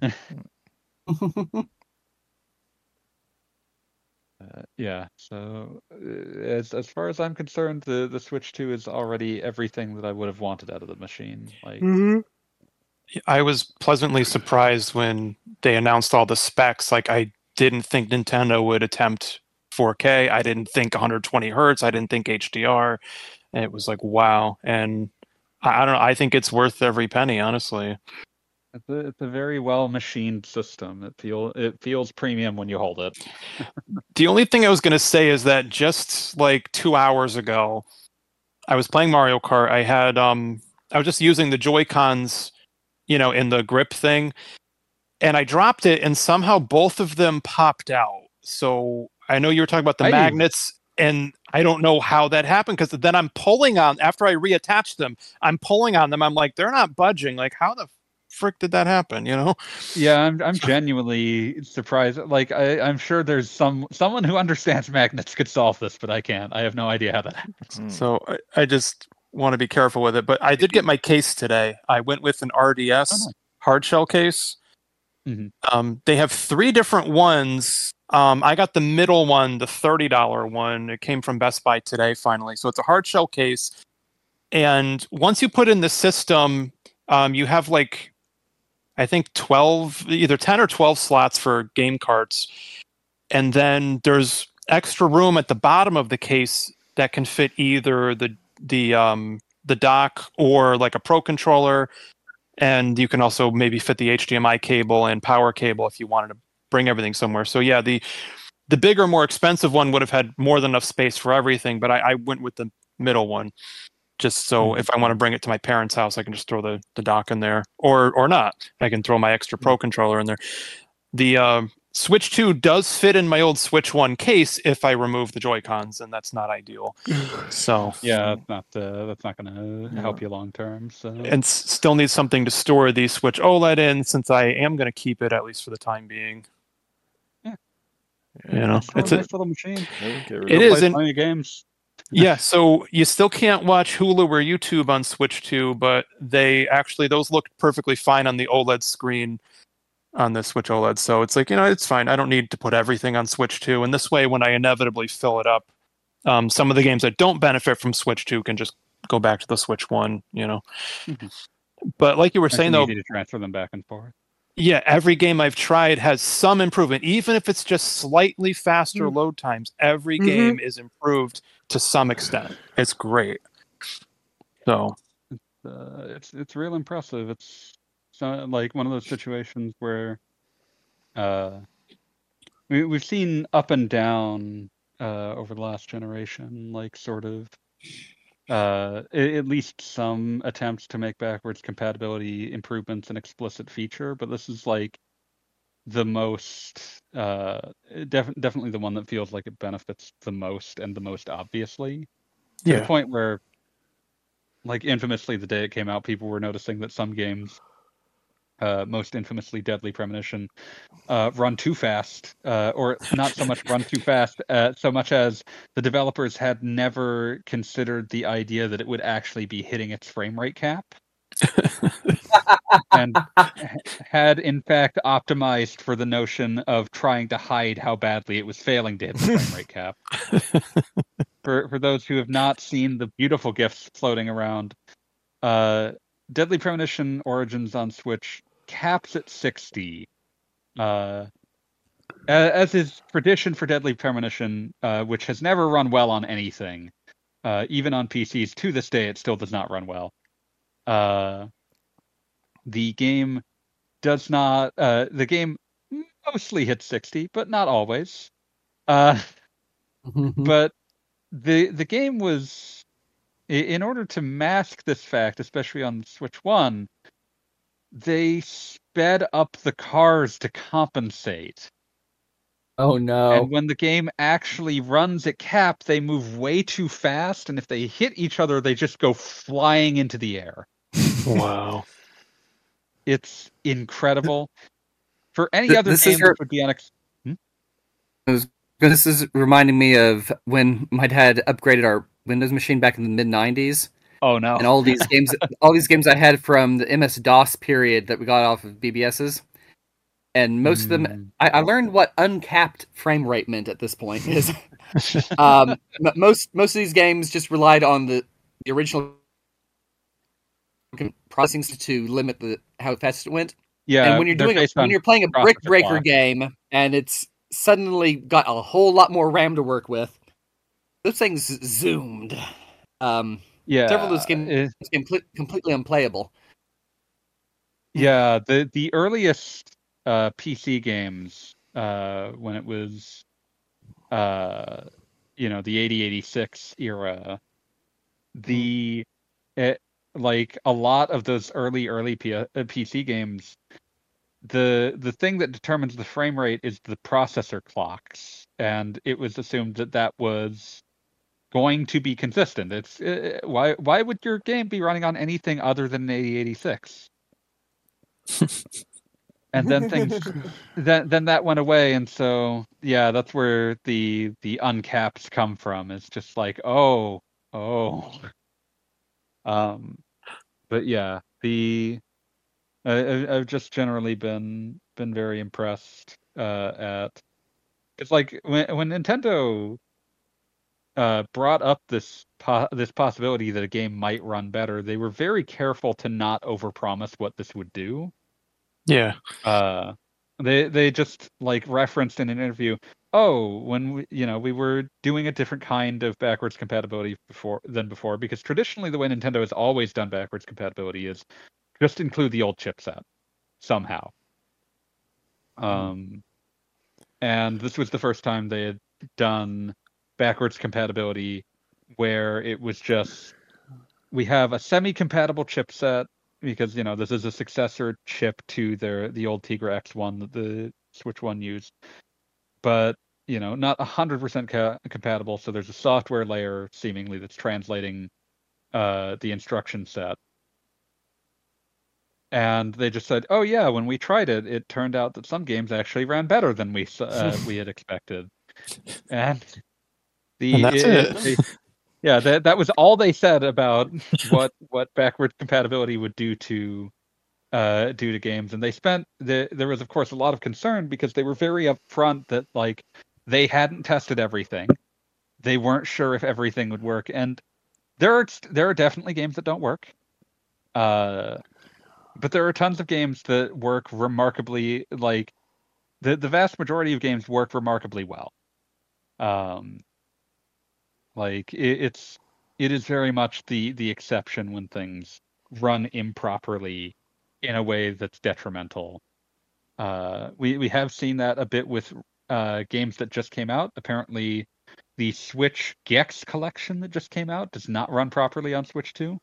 So as far as I'm concerned, the Switch 2 is already everything that I would have wanted out of the machine. Like, I was pleasantly surprised when they announced all the specs. Like, I didn't think Nintendo would attempt 4K. I didn't think 120 hertz. I didn't think HDR. And it was like, wow. And I don't know. I think it's worth every penny, honestly. It's a very well machined system. It feels premium when you hold it. The only thing I was going to say is that just like 2 hours ago, I was playing Mario Kart. I had using the Joy-Cons, in the grip thing, and I dropped it, and somehow both of them popped out. So I know you were talking about the magnets, and I don't know how that happened, because then I'm pulling on, after I reattach them, I'm pulling on them. I'm like, they're not budging. Like, how the frick did that happen? Yeah, I'm genuinely surprised. Like, I'm sure there's someone who understands magnets could solve this, but I can't. I have no idea how that happens. So I just want to be careful with it. But I did get my case today. I went with an RDS hard shell case. Mm-hmm. They have 3 different ones. I got the middle one, the $30 one. It came from Best Buy today, finally. So it's a hard shell case. And once you put in the system, you have like, I think 12, either 10 or 12 slots for game carts. And then there's extra room at the bottom of the case that can fit either the dock or like a Pro controller. And you can also maybe fit the HDMI cable and power cable if you wanted to bring everything somewhere. So yeah, the bigger, more expensive one would have had more than enough space for everything, but I went with the middle one, just so if I want to bring it to my parents' house, I can just throw the dock in there, or not. I can throw my extra Pro controller in there. The Switch 2 does fit in my old Switch 1 case if I remove the Joy-Cons, and that's not ideal. So yeah, that's not going to help you long term. So and still need something to store the Switch OLED in, since I am going to keep it at least for the time being. Yeah, it's a nice little machine. It is plenty of games. Yeah, so you still can't watch Hulu or YouTube on Switch 2, but those look perfectly fine on the OLED screen on the Switch OLED. So it's like, it's fine. I don't need to put everything on Switch 2. And this way, when I inevitably fill it up, some of the games that don't benefit from Switch 2 can just go back to the Switch 1, Mm-hmm. But like you were saying, though, easy to transfer them back and forth. Yeah, every game I've tried has some improvement, even if it's just slightly faster load times. Every game is improved to some extent. It's great. So it's real impressive. It's like one of those situations where we've seen up and down over the last generation, like sort of at least some attempts to make backwards compatibility improvements an explicit feature, but this is like the most definitely the one that feels like it benefits the most and the most obviously, to the point where, like, infamously the day it came out, people were noticing that some games, most infamously Deadly Premonition, run too fast, or not so much run too fast, so much as the developers had never considered the idea that it would actually be hitting its frame rate cap. And had in fact optimized for the notion of trying to hide how badly it was failing to hit the frame rate cap. For those who have not seen the beautiful GIFs floating around, Deadly Premonition Origins on Switch caps at 60. As is tradition for Deadly Premonition, which has never run well on anything. Even on PCs, to this day, it still does not run well. The game does not. The game mostly hits 60, but not always. But the game was, in order to mask this fact, especially on Switch 1, they sped up the cars to compensate. Oh no. And when the game actually runs at cap, they move way too fast, and if they hit each other, they just go flying into the air. Wow. It's incredible. For any other game, this would be This is reminding me of when my dad upgraded our Windows machine back in the mid-90s. Oh no! And all these games I had from the MS-DOS period that we got off of BBSs, and most of them, I learned what uncapped frame rate meant at this point. Is most of these games just relied on the original processing to limit how fast it went. Yeah, and when you're playing a brick breaker game and it's suddenly got a whole lot more RAM to work with, those things zoomed. Several of those games became completely unplayable. Yeah, the earliest PC games, when it was, the 8086 era, like a lot of those early PC games, the thing that determines the frame rate is the processor clocks, and it was assumed that was going to be consistent. It's why would your game be running on anything other than an 8086? And then then that went away, and so yeah, that's where the uncaps come from. It's just like oh. But yeah, I've just generally been very impressed at. It's like when Nintendo brought up this possibility that a game might run better, they were very careful to not overpromise what this would do. Yeah. They just like referenced in an interview, when we were doing a different kind of backwards compatibility than before, because traditionally the way Nintendo has always done backwards compatibility is just include the old chipset somehow. And this was the first time they had done backwards compatibility where it was just we have a semi-compatible chipset because this is a successor chip to the old Tegra X1 that the Switch One used, but not 100% compatible. So there's a software layer seemingly that's translating the instruction set. And they just said, "Oh yeah, when we tried it, it turned out that some games actually ran better than we had expected." And that's it. Yeah, that was all they said about what backwards compatibility would do to games. And there was of course a lot of concern because they were very upfront that like they hadn't tested everything. They weren't sure if everything would work, and there are definitely games that don't work. But there are tons of games that work remarkably, like the vast majority of games work remarkably well. Like it is very much the exception when things run improperly in a way that's detrimental. We have seen that a bit with games that just came out. Apparently, the Switch Gex collection that just came out does not run properly on Switch 2.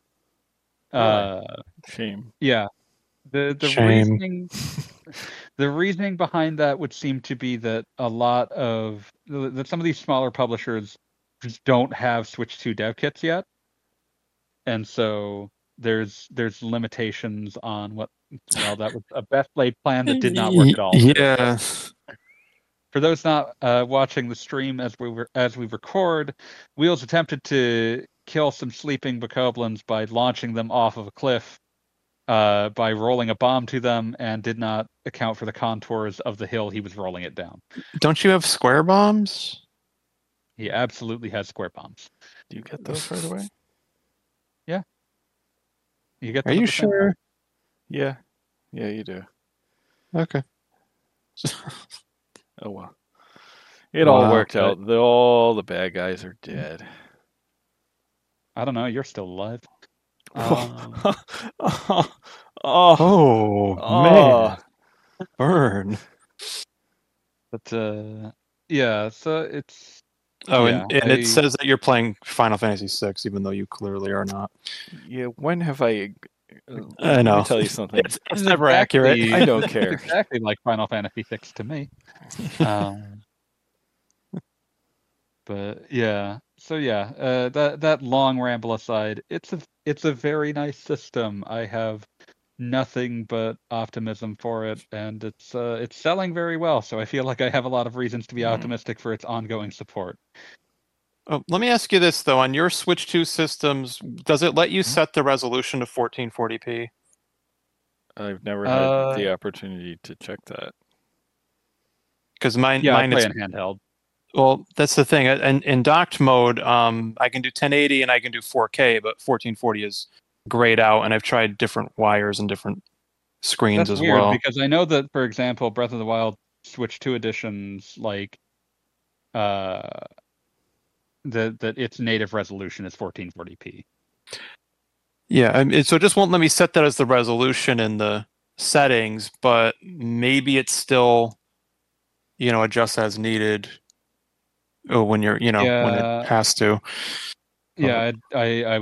Shame. Yeah. Shame. The reasoning behind that would seem to be that that some of these smaller publishers just don't have Switch 2 dev kits yet, and so there's limitations on what. Well, that was a best laid plan that did not work at all. Yeah. For those not watching the stream as we record, Wheels attempted to kill some sleeping bokoblins by launching them off of a cliff. By rolling a bomb to them, and did not account for the contours of the hill he was rolling it down. Don't you have square bombs? He absolutely has square bombs. Do you get those right away? Yeah. You get. Are you sure? Yeah, you do. Okay. Oh well. It all worked out. All the bad guys are dead. I don't know. You're still alive. Man, burn. But yeah, so it's. And it says that you're playing Final Fantasy VI, even though you clearly are not. Yeah, when have I? I know. Let me tell you something. It's never accurate. I don't care. It's exactly like Final Fantasy VI to me. But yeah. So yeah, that long ramble aside, it's a very nice system. I have nothing but optimism for it, and it's selling very well. So I feel like I have a lot of reasons to be optimistic for its ongoing support. Oh, let me ask you this though: on your Switch 2 systems, does it let you set the resolution to 1440p? I've never had the opportunity to check that. Because mine is in handheld. Well, that's the thing. In docked mode, I can do 1080 and I can do 4K, but 1440 is grayed out, and I've tried different wires and different screens That's as weird, well. Because I know that, for example, Breath of the Wild Switch 2 editions, like, that its native resolution is 1440p. Yeah, so it just won't let me set that as the resolution in the settings, but maybe it's still, adjusts as needed. When you're, when it has to. Yeah, I wouldn't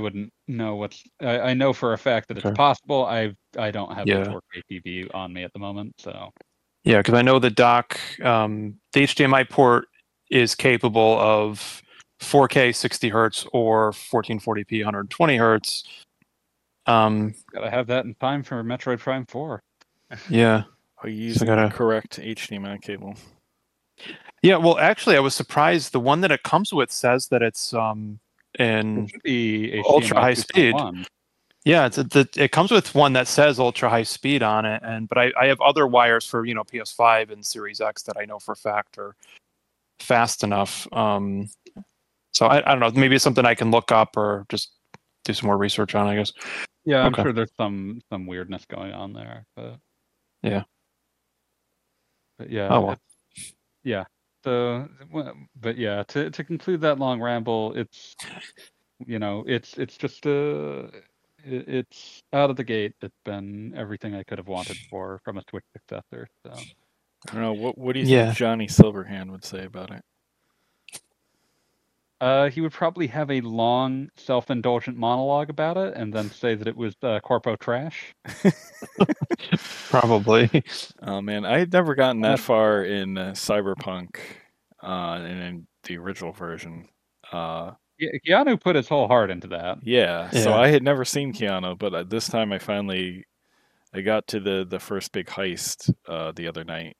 know what's. I know for a fact that it's possible. I don't have Yeah. the Torque APV on me at the moment, so. Yeah, because I know the dock, the HDMI port is capable of 4K 60 hertz or 1440p 120 hertz. Gotta have that in time for Metroid Prime 4. Yeah. Are you using the correct HDMI cable? Yeah, well, actually, I was surprised. The one that it comes with says that it's in ultra high speed. Yeah, it comes with one that says ultra high speed on it, but I have other wires for PS5 and Series X that I know for a fact are fast enough. So I don't know. Maybe it's something I can look up or just do some more research on, I guess. Yeah, I'm sure there's some weirdness going on there, but yeah. But yeah. Oh well. Yeah. So, but yeah, to conclude that long ramble, it's just it's out of the gate. It's been everything I could have wanted from a Switch successor. So I don't know. What do you think Johnny Silverhand would say about it? He would probably have a long, self-indulgent monologue about it, and then say that it was corpo trash. Probably. Oh man, I had never gotten that far in Cyberpunk, in the original version. Keanu put his whole heart into that. Yeah, so I had never seen Keanu, but this time I got to the first big heist the other night,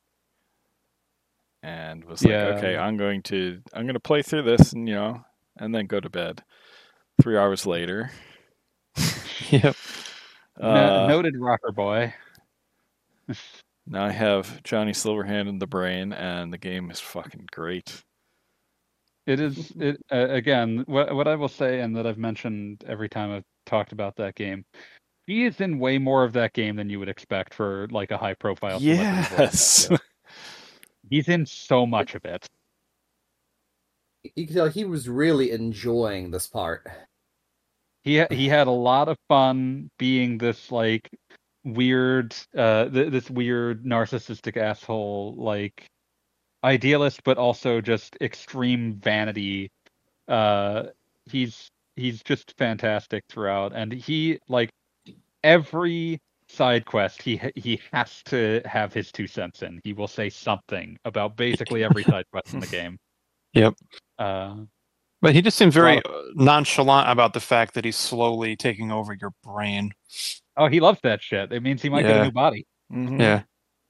and was like, okay, I'm going to play through this, and and then go to bed. 3 hours later. Yep. Noted rocker boy. Now I have Johnny Silverhand in the brain, and the game is fucking great. It is. Again, what I will say, and that I've mentioned every time I've talked about that game, he is in way more of that game than you would expect for like a high profile. Yes. He's in so much of it. You can tell he was really enjoying this part. He had a lot of fun being this like weird, this weird narcissistic asshole, like idealist, but also just extreme vanity. He's just fantastic throughout, and he like every side quest he has to have his 2 cents in. He will say something about basically every side quest in the game. Yep. But he just seems very nonchalant about the fact that he's slowly taking over your brain. Oh, he loves that shit. It means he might get a new body. Mm-hmm. Yeah.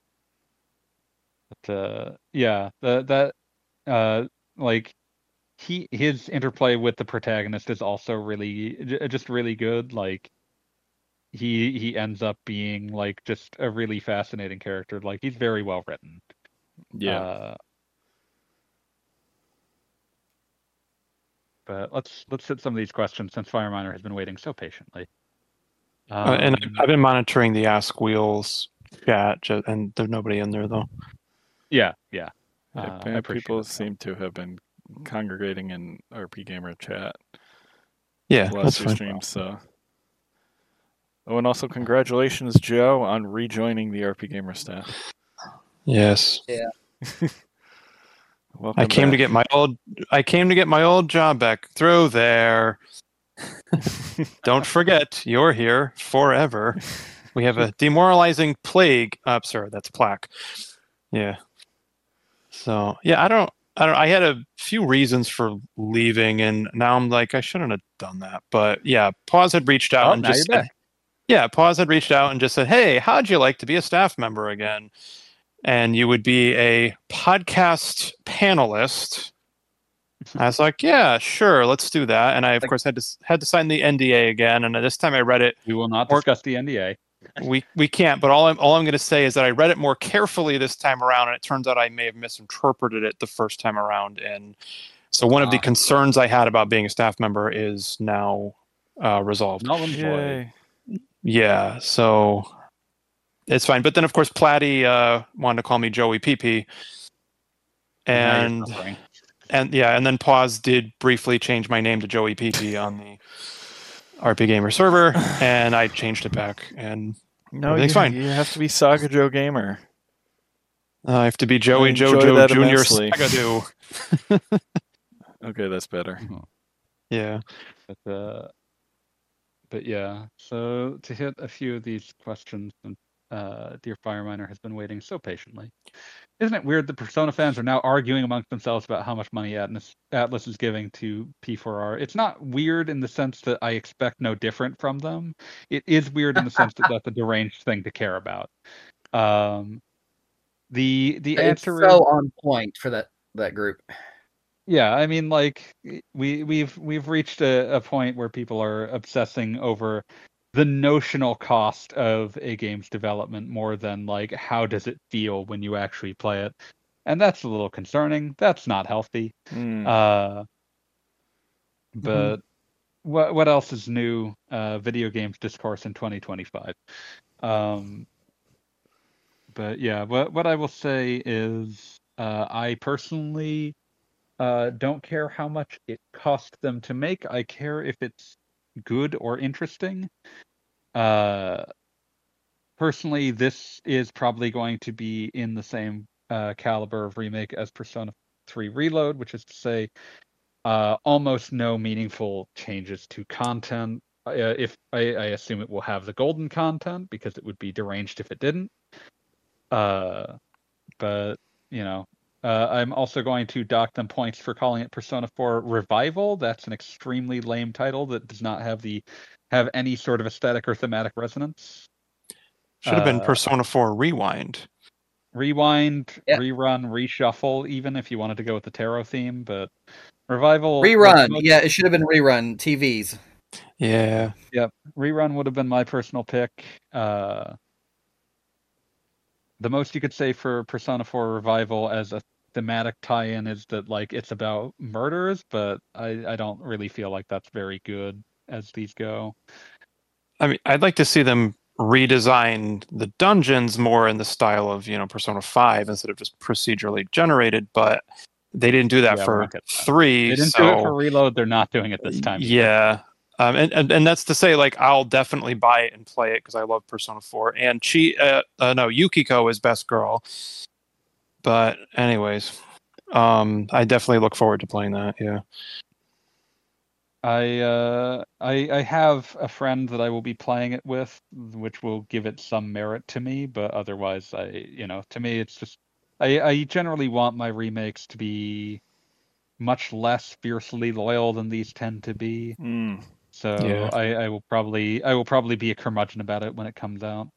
But like his interplay with the protagonist is also really good. Like he ends up being like just a really fascinating character. Like he's very well written. Yeah. But let's hit some of these questions since Fireminer has been waiting so patiently. And I've been monitoring the Ask Wheels chat, and there's nobody in there though. Yeah. People seem to have been congregating in RP Gamer chat. Yeah, last 2 streams. So. Oh, and also congratulations, Joe, on rejoining the RP Gamer staff. Yes. Yeah. I came to get my old job back. Through there. Don't forget, you're here forever. We have a demoralizing plague. Sorry, that's plaque. Yeah. So I had a few reasons for leaving, and now I'm like, I shouldn't have done that. But yeah, Pause had reached out and just said, Pause had reached out and just said, hey, how'd you like to be a staff member again? And you would be a podcast panelist. I was like, yeah, sure, let's do that. And I, of course, had to sign the NDA again. And this time I read it. We will not discuss the NDA. We can't. But all I'm going to say is that I read it more carefully this time around, and it turns out I may have misinterpreted it the first time around. And so one of the concerns I had about being a staff member is now resolved. Yeah. So. It's fine. But then, of course, Platty wanted to call me Joey PP. And then Pause did briefly change my name to Joey PP on the RP Gamer server, and I changed it back. And everything's fine. You have to be Saga Joe Gamer. I have to be Joey Jojo Jr. Sagadu. Okay, that's better. Yeah. But, But yeah, so to hit a few of these questions, and Dear Fireminer has been waiting so patiently. Isn't it weird that Persona fans are now arguing amongst themselves about how much money Atlas is giving to P4R? It's not weird in the sense that I expect no different from them. It is weird in the sense that that's a deranged thing to care about. The It's answer so is on point for that group. yeah. I mean, like we've reached a point where people are obsessing over the notional cost of a game's development more than like how does it feel when you actually play it, and that's a little concerning. That's not healthy. But what else is new? Video games discourse in 2025. But yeah, what I will say is, I personally don't care how much it cost them to make. I care if it's good or interesting. Personally, this is probably going to be in the same caliber of remake as Persona 3 Reload, which is to say, almost no meaningful changes to content. If I assume it will have the golden content because it would be deranged if it didn't. But you know, I'm also going to dock them points for calling it Persona 4 Revival. That's an extremely lame title that does not have any sort of aesthetic or thematic resonance. Should have been Persona 4 Rewind. Rewind, rerun, reshuffle, even if you wanted to go with the tarot theme, but Revival... Rerun, yeah, it should have been rerun, TVs. Yeah. Yep, rerun would have been my personal pick. The most you could say for Persona 4 Revival as a thematic tie-in is that like it's about murders, but I don't really feel like that's very good as these go. I mean, I'd like to see them redesign the dungeons more in the style of, Persona 5 instead of just procedurally generated, but they didn't do that for 3. They didn't do it for Reload. They're not doing it this time. Yeah. And that's to say, like, I'll definitely buy it and play it because I love Persona 4. And Yukiko is best girl. But anyways, I definitely look forward to playing that. Yeah. I have a friend that I will be playing it with, which will give it some merit to me. But otherwise, to me, it's just I generally want my remakes to be much less fiercely loyal than these tend to be. So yeah. I will probably be a curmudgeon about it when it comes out.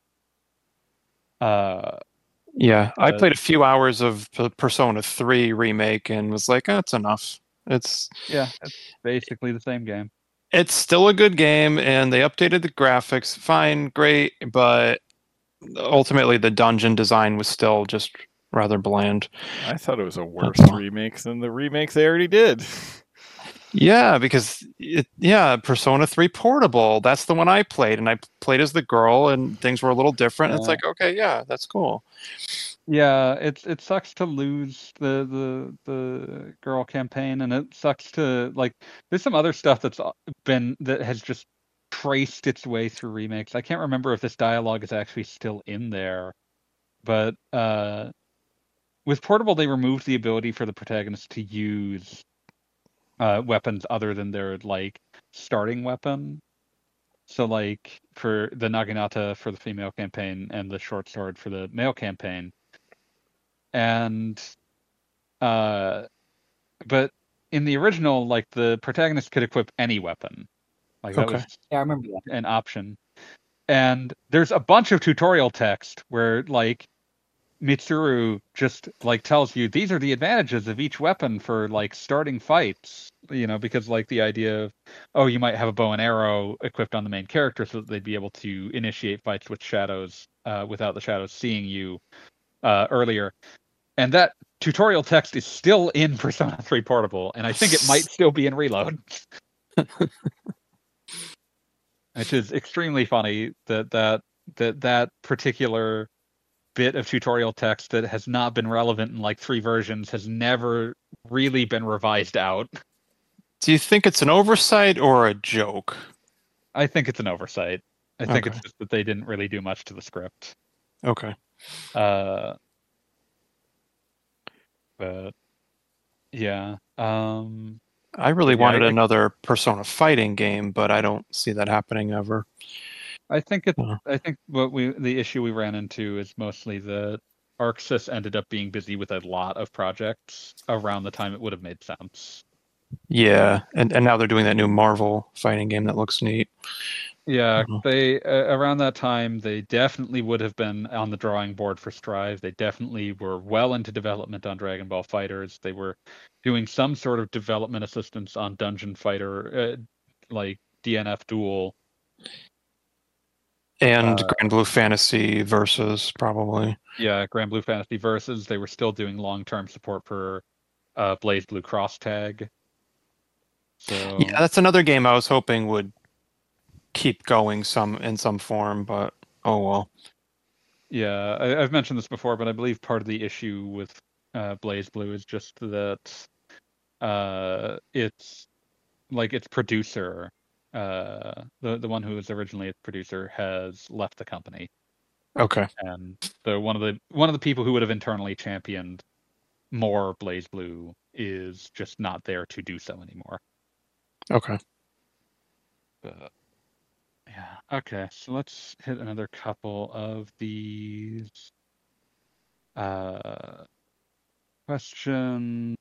Yeah, I played a few hours of Persona 3 remake and was like, that's enough. It's basically the same game. It's still a good game, and they updated the graphics. Fine, great, but ultimately the dungeon design was still just rather bland. I thought it was a worse remake than the remake they already did. Yeah, because Persona 3 Portable, that's the one I played, and I played as the girl, and things were a little different. It's like, okay, yeah, that's cool. Yeah, it sucks to lose the girl campaign, and it sucks to like. There's some other stuff that has just traced its way through remakes. I can't remember if this dialogue is actually still in there, but with Portable, they removed the ability for the protagonist to use weapons other than their like starting weapon. So like for the Naginata for the female campaign and the short sword for the male campaign. And but in the original, like the protagonist could equip any weapon. Like that was I remember that. An option. And there's a bunch of tutorial text where like Mitsuru just like tells you these are the advantages of each weapon for like starting fights, because like the idea of you might have a bow and arrow equipped on the main character so that they'd be able to initiate fights with shadows without the shadows seeing you earlier. And that tutorial text is still in Persona 3 Portable, and I think it might still be in Reload. Which is extremely funny that particular bit of tutorial text that has not been relevant in like 3 versions has never really been revised out. Do you think it's an oversight or a joke? I think it's an oversight. I think it's just that they didn't really do much to the script. Okay. But yeah. I really wanted another Persona fighting game, but I don't see that happening ever. I think the issue we ran into is mostly that ArcSys ended up being busy with a lot of projects around the time it would have made sense. Yeah, and now they're doing that new Marvel fighting game that looks neat. Yeah, they around that time they definitely would have been on the drawing board for Strive. They definitely were well into development on Dragon Ball FighterZ. They were doing some sort of development assistance on Dungeon Fighter, like DNF Duel. And Grand Blue Fantasy Versus, probably. Yeah, Grand Blue Fantasy Versus. They were still doing long-term support for BlazBlue Cross Tag. So yeah, that's another game I was hoping would keep going in some form, but oh well. Yeah, I've mentioned this before, but I believe part of the issue with BlazBlue is just that it's like its producer, the one who was originally its producer, has left the company. Okay. And the one of the people who would have internally championed more BlazBlue is just not there to do so anymore. Okay. Yeah. Okay. So let's hit another couple of these questions.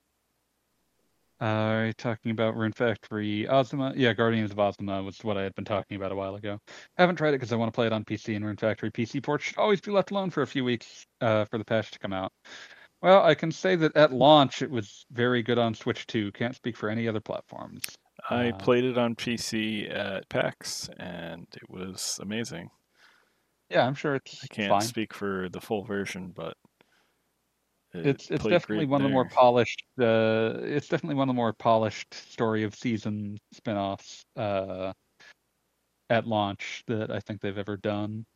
Talking about Rune Factory Ozma. Yeah, Guardians of Ozma was what I had been talking about a while ago. Haven't tried it because I want to play it on PC, and Rune Factory PC port should always be left alone for a few weeks for the patch to come out. Well, I can say that at launch it was very good on Switch 2. Can't speak for any other platforms. I played it on PC at PAX, and it was amazing. Yeah, I'm sure it's I can't fine. speak for the full version, but it's definitely one of the more polished. It's definitely one of the more polished Story of Season spinoffs at launch that I think they've ever done.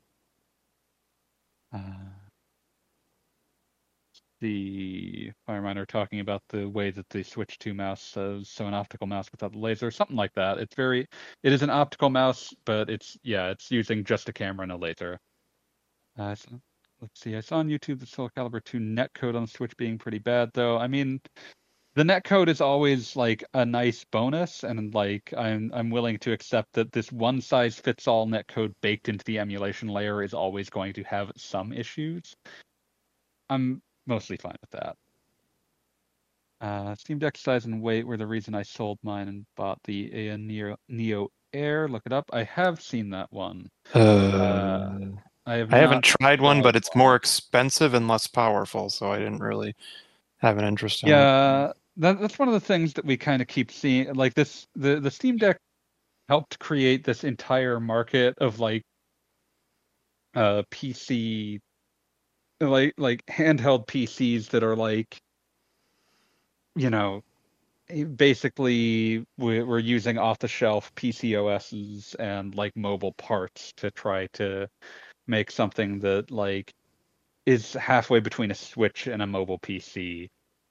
The Fireminer talking about the way that the Switch 2 mouse says, so an optical mouse without the laser, something like that. It is an optical mouse, but it's using just a camera and a laser. So, let's see, I saw on YouTube the Soul Calibur 2 netcode on the Switch being pretty bad, though. I mean, the netcode is always like a nice bonus, and like I'm willing to accept that this one size fits all netcode baked into the emulation layer is always going to have some issues. I'm mostly fine with that. Steam Deck size and weight were the reason I sold mine and bought the AN Neo Air. Look it up. I have seen that one. I haven't tried one, but it's more expensive and less powerful, so I didn't really have an interest in it. Yeah, that's one of the things that we kind of keep seeing. Like this, the Steam Deck helped create this entire market of like PC, like handheld PCs that are like, you know, basically we're using off-the-shelf PC OSs and like mobile parts to try to make something that like is halfway between a Switch and a mobile PC.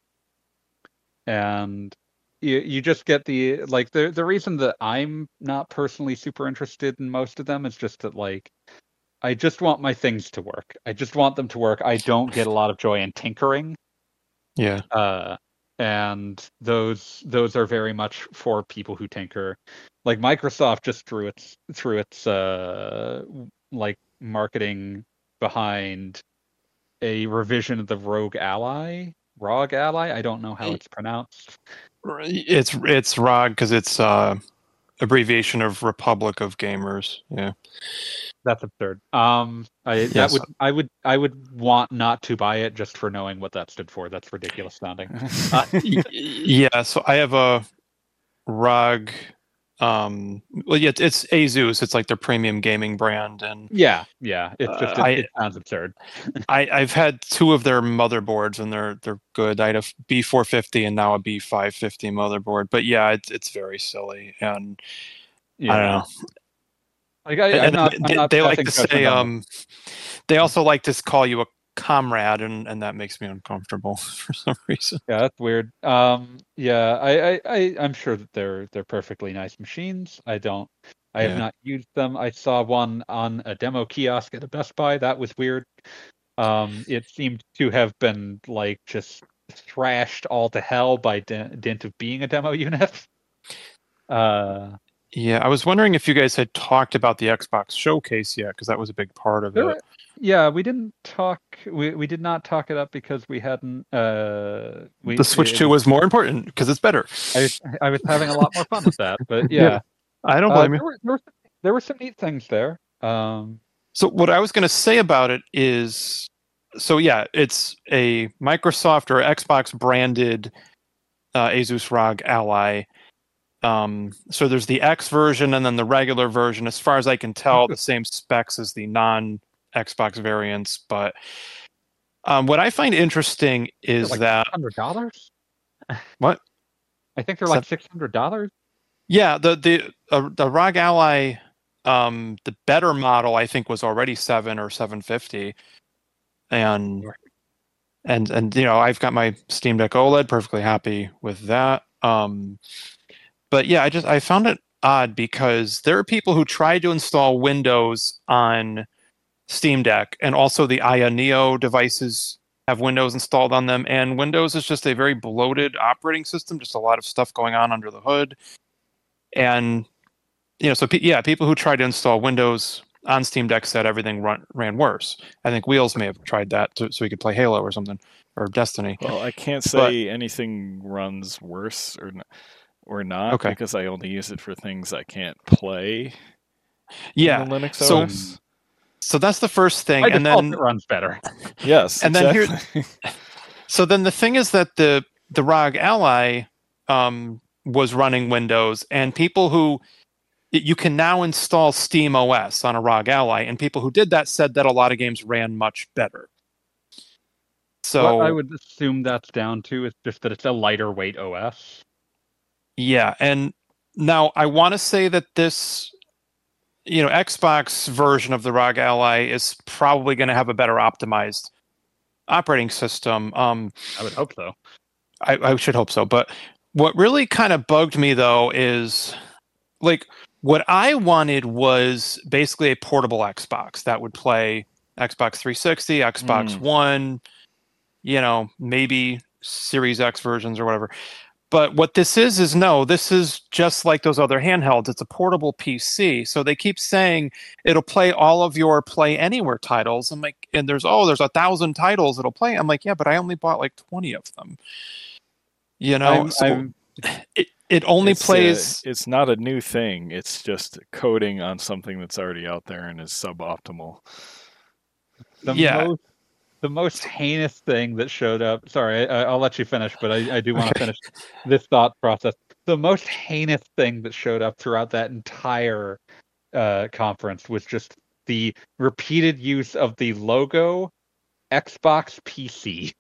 And you just get the like the reason that I'm not personally super interested in most of them is just that like I just want my things to work. I just want them to work. I don't get a lot of joy in tinkering. Yeah. And those are very much for people who tinker. Like Microsoft just threw its like marketing behind a revision of the ROG Ally. I don't know how it's pronounced. It's ROG because it's abbreviation of Republic of Gamers. Yeah. That's absurd. I would want not to buy it just for knowing what that stood for. That's ridiculous sounding. Yeah, so I have a ROG. Well, yeah, it's Asus. It's like their premium gaming brand, and yeah, it's just it sounds absurd. I've had two of their motherboards, and they're good. I had a B450 and now a B550 motherboard, but yeah, it's very silly, and I don't know. Like I'm not they like to say they also like to call you a comrade, and that makes me uncomfortable for some reason. Yeah, that's weird. Yeah, I'm sure that they're perfectly nice machines. I have not used them. I saw one on a demo kiosk at a Best Buy. That was weird. It seemed to have been like just thrashed all to hell by dint of being a demo unit. Yeah, I was wondering if you guys had talked about the Xbox showcase yet, because that was a big part of it. Yeah, we didn't talk. We did not talk it up because we hadn't. The Switch 2 was more important because it's better. I was having a lot more fun with that, but yeah. I don't blame you. There were some neat things there. So what I was going to say about it is, so yeah, it's a Microsoft or Xbox branded Asus ROG Ally. So there's the X version and then the regular version. As far as I can tell, the same specs as the non-Xbox variants. But what I find interesting is like that $600. What? I think they're like $600. Yeah, the ROG Ally, the better model I think was already $700 or $750, and you know, I've got my Steam Deck OLED, perfectly happy with that. But yeah, I found it odd because there are people who tried to install Windows on Steam Deck, and also the Aya Neo devices have Windows installed on them, and Windows is just a very bloated operating system, just a lot of stuff going on under the hood. And you know, so people who tried to install Windows on Steam Deck said everything ran worse. I think Wheels may have tried that so he could play Halo or something, or Destiny. Well, I can't say anything runs worse or not, okay, because I only use it for things I can't play. Yeah, in the Linux OS. So that's the first thing, By and default, then it runs better. Yes, and exactly. then so then the thing is that the ROG Ally was running Windows, and people who you can now install Steam OS on a ROG Ally, and people who did that said that a lot of games ran much better. So what I would assume that's down to is just that it's a lighter weight OS. Yeah, and now I want to say that this, you know, Xbox version of the ROG Ally is probably going to have a better optimized operating system. I would hope so. I should hope so. But what really kind of bugged me, though, is like what I wanted was basically a portable Xbox that would play Xbox 360, Xbox One, you know, maybe Series X versions or whatever. But what this is no, this is just like those other handhelds. It's a portable PC. So they keep saying it'll play all of your Play Anywhere titles. I'm like, and there's 1,000 titles it'll play. I'm like, yeah, but I only bought like 20 of them. You know, it only plays. It's not a new thing. It's just coding on something that's already out there and is suboptimal. The most heinous thing that showed up. Sorry, I'll let you finish, but I do want to finish this thought process. The most heinous thing that showed up throughout that entire conference was just the repeated use of the logo Xbox PC.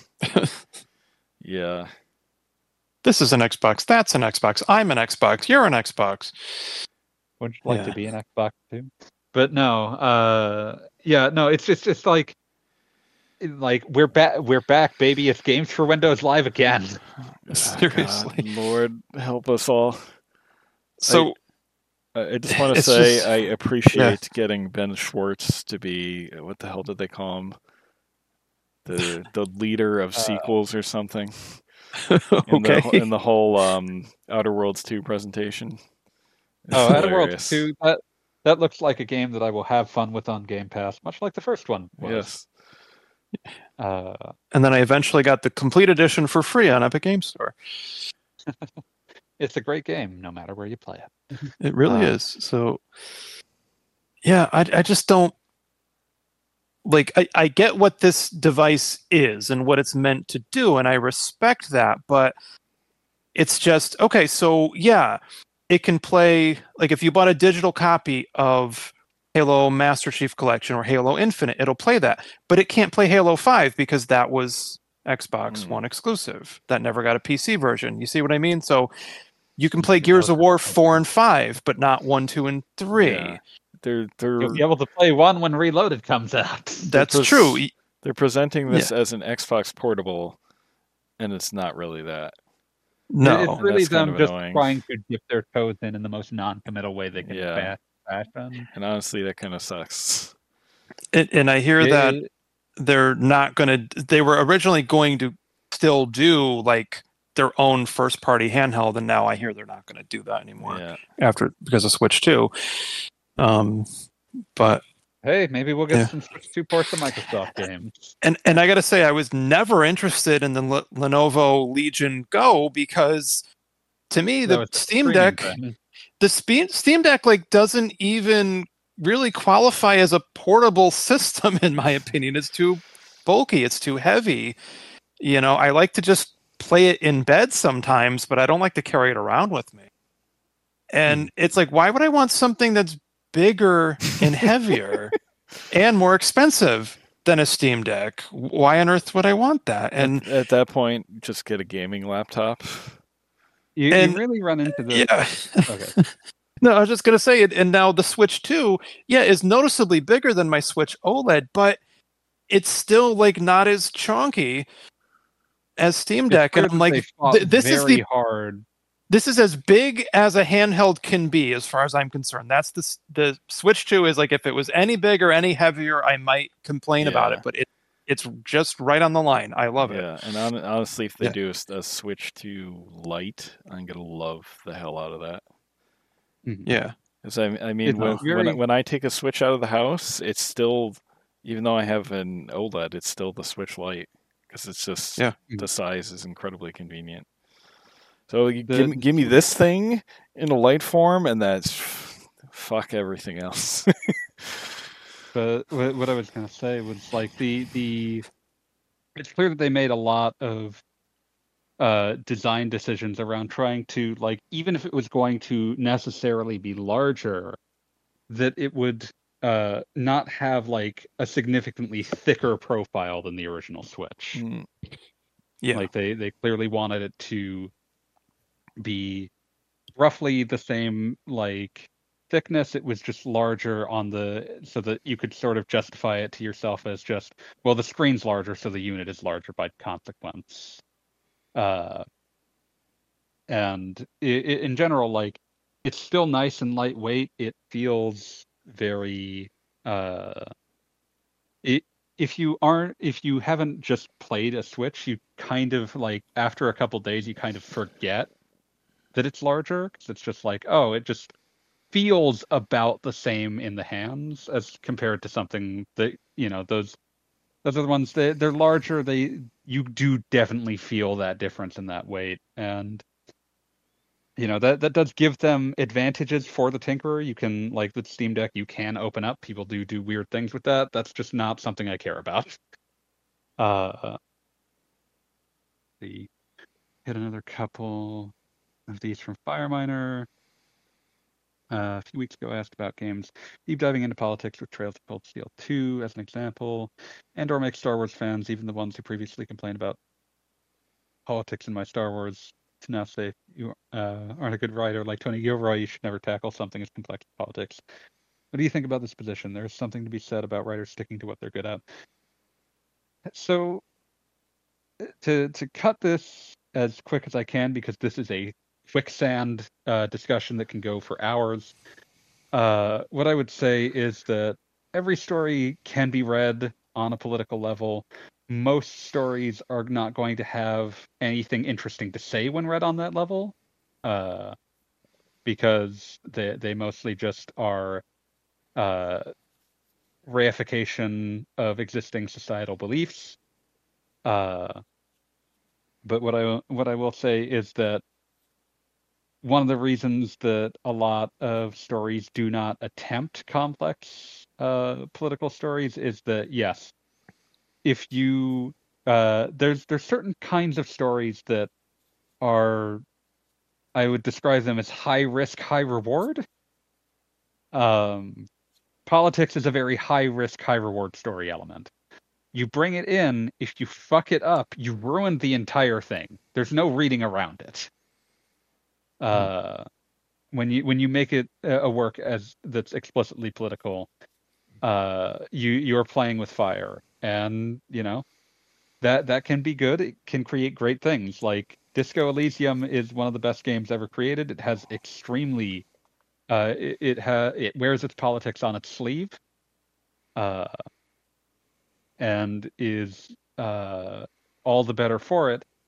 Yeah. This is an Xbox. That's an Xbox. I'm an Xbox. You're an Xbox. Would you like to be an Xbox too? But no, it's just like we're back, baby. It's Games for Windows Live again. Seriously, God, Lord help us all. So I just want to say I appreciate getting Ben Schwartz to be, what the hell did they call him? The leader of sequels or something. In the whole Outer Worlds 2 presentation. Outer Worlds 2, that looks like a game that I will have fun with on Game Pass, much like the first one was. Yes. And then I eventually got the complete edition for free on Epic Games Store. It's a great game, no matter where you play it. It really is. So, yeah, I just don't like. I get what this device is and what it's meant to do, and I respect that. But it's just okay. So yeah, it can play, like if you bought a digital copy of Halo Master Chief Collection or Halo Infinite, it'll play that, but it can't play Halo 5 because that was Xbox One exclusive. That never got a PC version. You see what I mean? So you can play Gears of War 4 and 5, but not 1, 2, and 3. Yeah. You'll be able to play 1 when Reloaded comes out. That's true. They're presenting this as an Xbox portable, and it's not really that. No. It's really them just trying to dip their toes in the most non-committal way they can fashion. And honestly, that kind of sucks. And I hear that they're not going to... They were originally going to still do like their own first party handheld, and now I hear they're not going to do that anymore because of Switch 2. But hey, maybe we'll get some Switch 2 ports of Microsoft games. And I got to say, I was never interested in the Lenovo Legion Go because, to me, the Steam Deck, Steam Deck like doesn't even really qualify as a portable system, in my opinion. It's too bulky. It's too heavy. I like to just play it in bed sometimes, but I don't like to carry it around with me. And it's like, why would I want something that's bigger and heavier and more expensive than a Steam Deck? Why on earth would I want that? And at that point, just get a gaming laptop. You really run into this. Yeah. Okay. No, I was just going to say it. And now the Switch 2, is noticeably bigger than my Switch OLED, but it's still like not as chunky as Steam Deck. And I'm like, this is hard. This is as big as a handheld can be, as far as I'm concerned. That's the Switch 2 is like, if it was any bigger, any heavier, I might complain about it, but it's just right on the line. I love it. Yeah, and honestly, if they do a Switch 2 Lite, I'm gonna love the hell out of that. Yeah, because I mean, when I take a Switch out of the house, it's still, even though I have an OLED, it's still the Switch Lite because it's just the size is incredibly convenient. So give me this thing in a light form, and that's fuck everything else. But what I was going to say was like it's clear that they made a lot of design decisions around trying to, like, even if it was going to necessarily be larger, that it would not have like a significantly thicker profile than the original Switch. Yeah, like they clearly wanted it to be roughly the same like thickness. It was just larger so that you could sort of justify it to yourself as just, well, the screen's larger, so the unit is larger by consequence. And in general, like, it's still nice and lightweight. It feels very if you haven't just played a Switch, you kind of like, after a couple days, you kind of forget that it's larger, because it's just like, oh, it just feels about the same in the hands as compared to something that, those are the ones that they're larger. You do definitely feel that difference in that weight, and that does give them advantages for the tinkerer. You can, like, the Steam Deck, you can open up. People do weird things with that. That's just not something I care about. Hit another couple of these from Fireminer. A few weeks ago, I asked about games deep diving into politics with Trails of Cold Steel 2 as an example, and/or make Star Wars fans, even the ones who previously complained about politics in my Star Wars, to now say you aren't a good writer like Tony Gilroy. You should never tackle something as complex as politics. What do you think about this position? There's something to be said about writers sticking to what they're good at. So, to cut this as quick as I can, because this is a quicksand discussion that can go for hours, what I would say is that every story can be read on a political level. Most stories are not going to have anything interesting to say when read on that level, because they mostly just are reification of existing societal beliefs. But what I will say is that one of the reasons that a lot of stories do not attempt complex political stories is that, yes, if you there's certain kinds of stories that are, I would describe them as high risk, high reward. Politics is a very high risk, high reward story element. You bring it in, if you fuck it up, you ruin the entire thing. There's no reading around it. When you make it a work that's explicitly political, you're playing with fire, and that can be good. It can create great things. Like Disco Elysium is one of the best games ever created. It has extremely it wears its politics on its sleeve, and is all the better for it.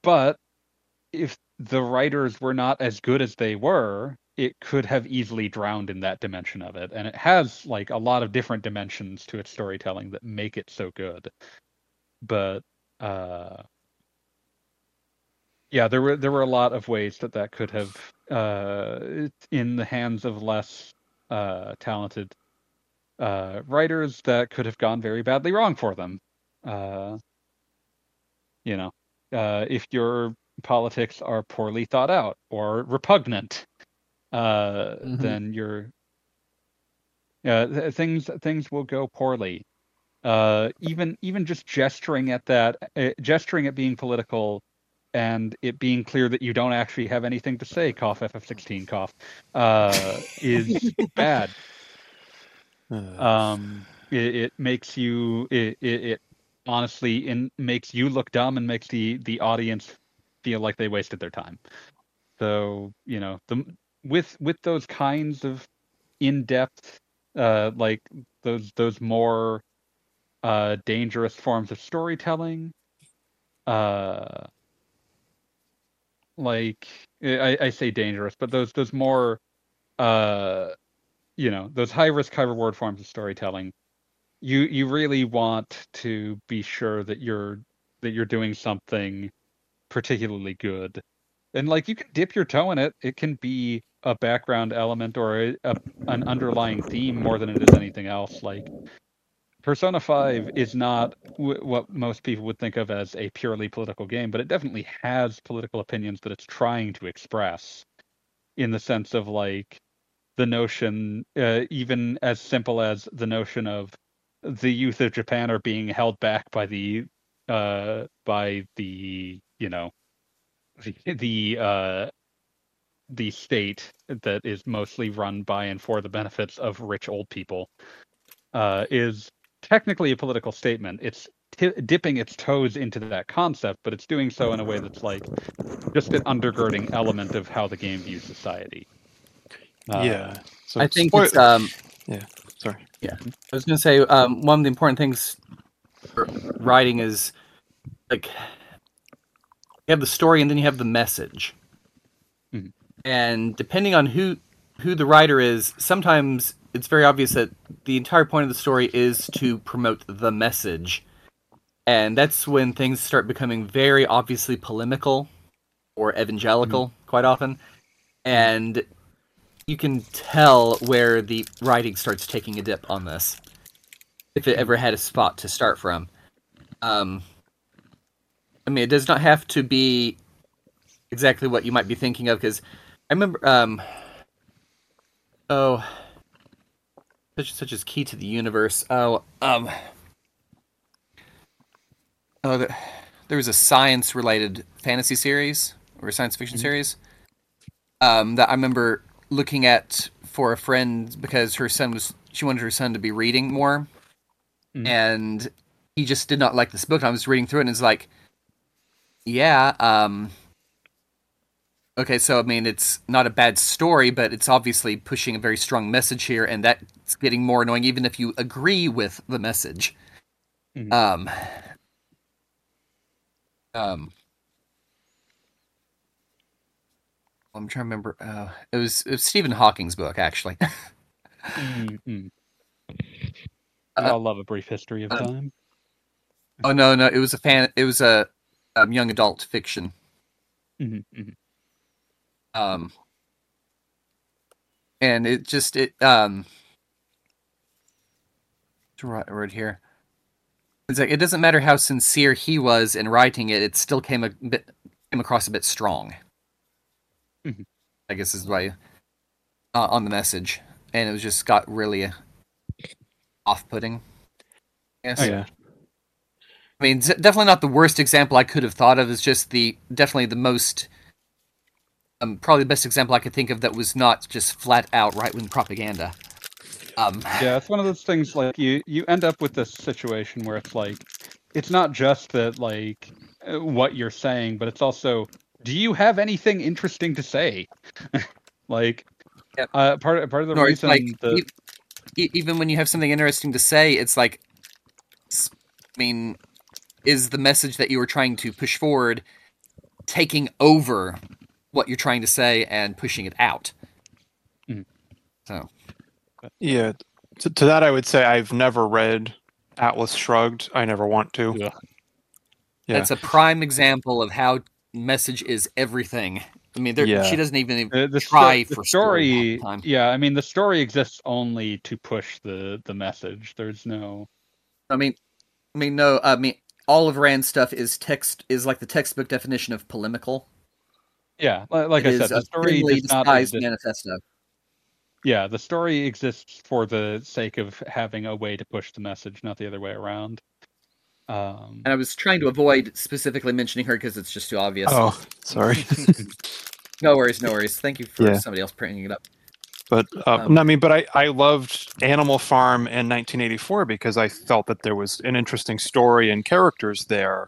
But if the writers were not as good as they were, it could have easily drowned in that dimension of it. And it has like a lot of different dimensions to its storytelling that make it so good. But yeah, there were a lot of ways that could have in the hands of less talented writers that could have gone very badly wrong for them. If your politics are poorly thought out or repugnant, then things will go poorly. Even just gesturing at that, gesturing at being political, and it being clear that you don't actually have anything to say, cough FF16 cough, is bad. It makes you it honestly makes you look dumb and makes the audience feel like they wasted their time. So with those kinds of in-depth like those more dangerous forms of storytelling, like I say dangerous, but those more those high risk, high reward forms of storytelling, you really want to be sure that you're doing something particularly good. And like you can dip your toe in it. It can be a background element or an underlying theme more than it is anything else. Like Persona 5 is not what most people would think of as a purely political game, but it definitely has political opinions that it's trying to express, in the sense of like the notion, even as simple as the notion of the youth of Japan are being held back by the state that is mostly run by and for the benefits of rich old people, is technically a political statement. It's dipping its toes into that concept, but it's doing so in a way that's like just an undergirding element of how the game views society. Yeah. So I think it's yeah. Sorry. Yeah, I was going to say one of the important things for writing is like you have the story and then you have the message, and depending on who the writer is, sometimes it's very obvious that the entire point of the story is to promote the message, and that's when things start becoming very obviously polemical or evangelical quite often, and you can tell where the writing starts taking a dip on this, if it ever had a spot to start from. I mean, it does not have to be exactly what you might be thinking of, because I remember, such as Key to the Universe. There was a science-related fantasy series, or a science fiction series, that I remember looking at for a friend because she wanted her son to be reading more, and he just did not like this book. And I was reading through it, and it's like, okay, so I mean, it's not a bad story, but it's obviously pushing a very strong message here, and that's getting more annoying, even if you agree with the message. I'm trying to remember. It was Stephen Hawking's book, actually. We all love A Brief History of Time. Oh no, it was a young adult fiction. And it just right here. It's like it doesn't matter how sincere he was in writing it; it still came across a bit strong. I guess is why on the message, and it was just got really off-putting. Yes. Oh, yeah. I mean, definitely not the worst example I could have thought of. It's just definitely the most, probably the best example I could think of that was not just flat out right-wing propaganda. Yeah, it's one of those things like you end up with this situation where it's like, it's not just that like what you're saying, but it's also, do you have anything interesting to say? Like, yep. part of the reason like, even when you have something interesting to say, it's like, I mean, is the message that you were trying to push forward taking over what you're trying to say and pushing it out. So, yeah, to that I would say I've never read Atlas Shrugged. I never want to. Yeah. That's a prime example of how message is everything. I mean, she doesn't even try for story. Yeah, I mean, the story exists only to push the message. There's no. I mean, all of Rand's stuff is like the textbook definition of polemical. Yeah, like I said, the story does not exist. Manifesto. Yeah, the story exists for the sake of having a way to push the message, not the other way around. And I was trying to avoid specifically mentioning her because it's just too obvious. Oh, sorry. No worries. Thank you for somebody else printing it up. But I loved Animal Farm in 1984 because I felt that there was an interesting story and characters there.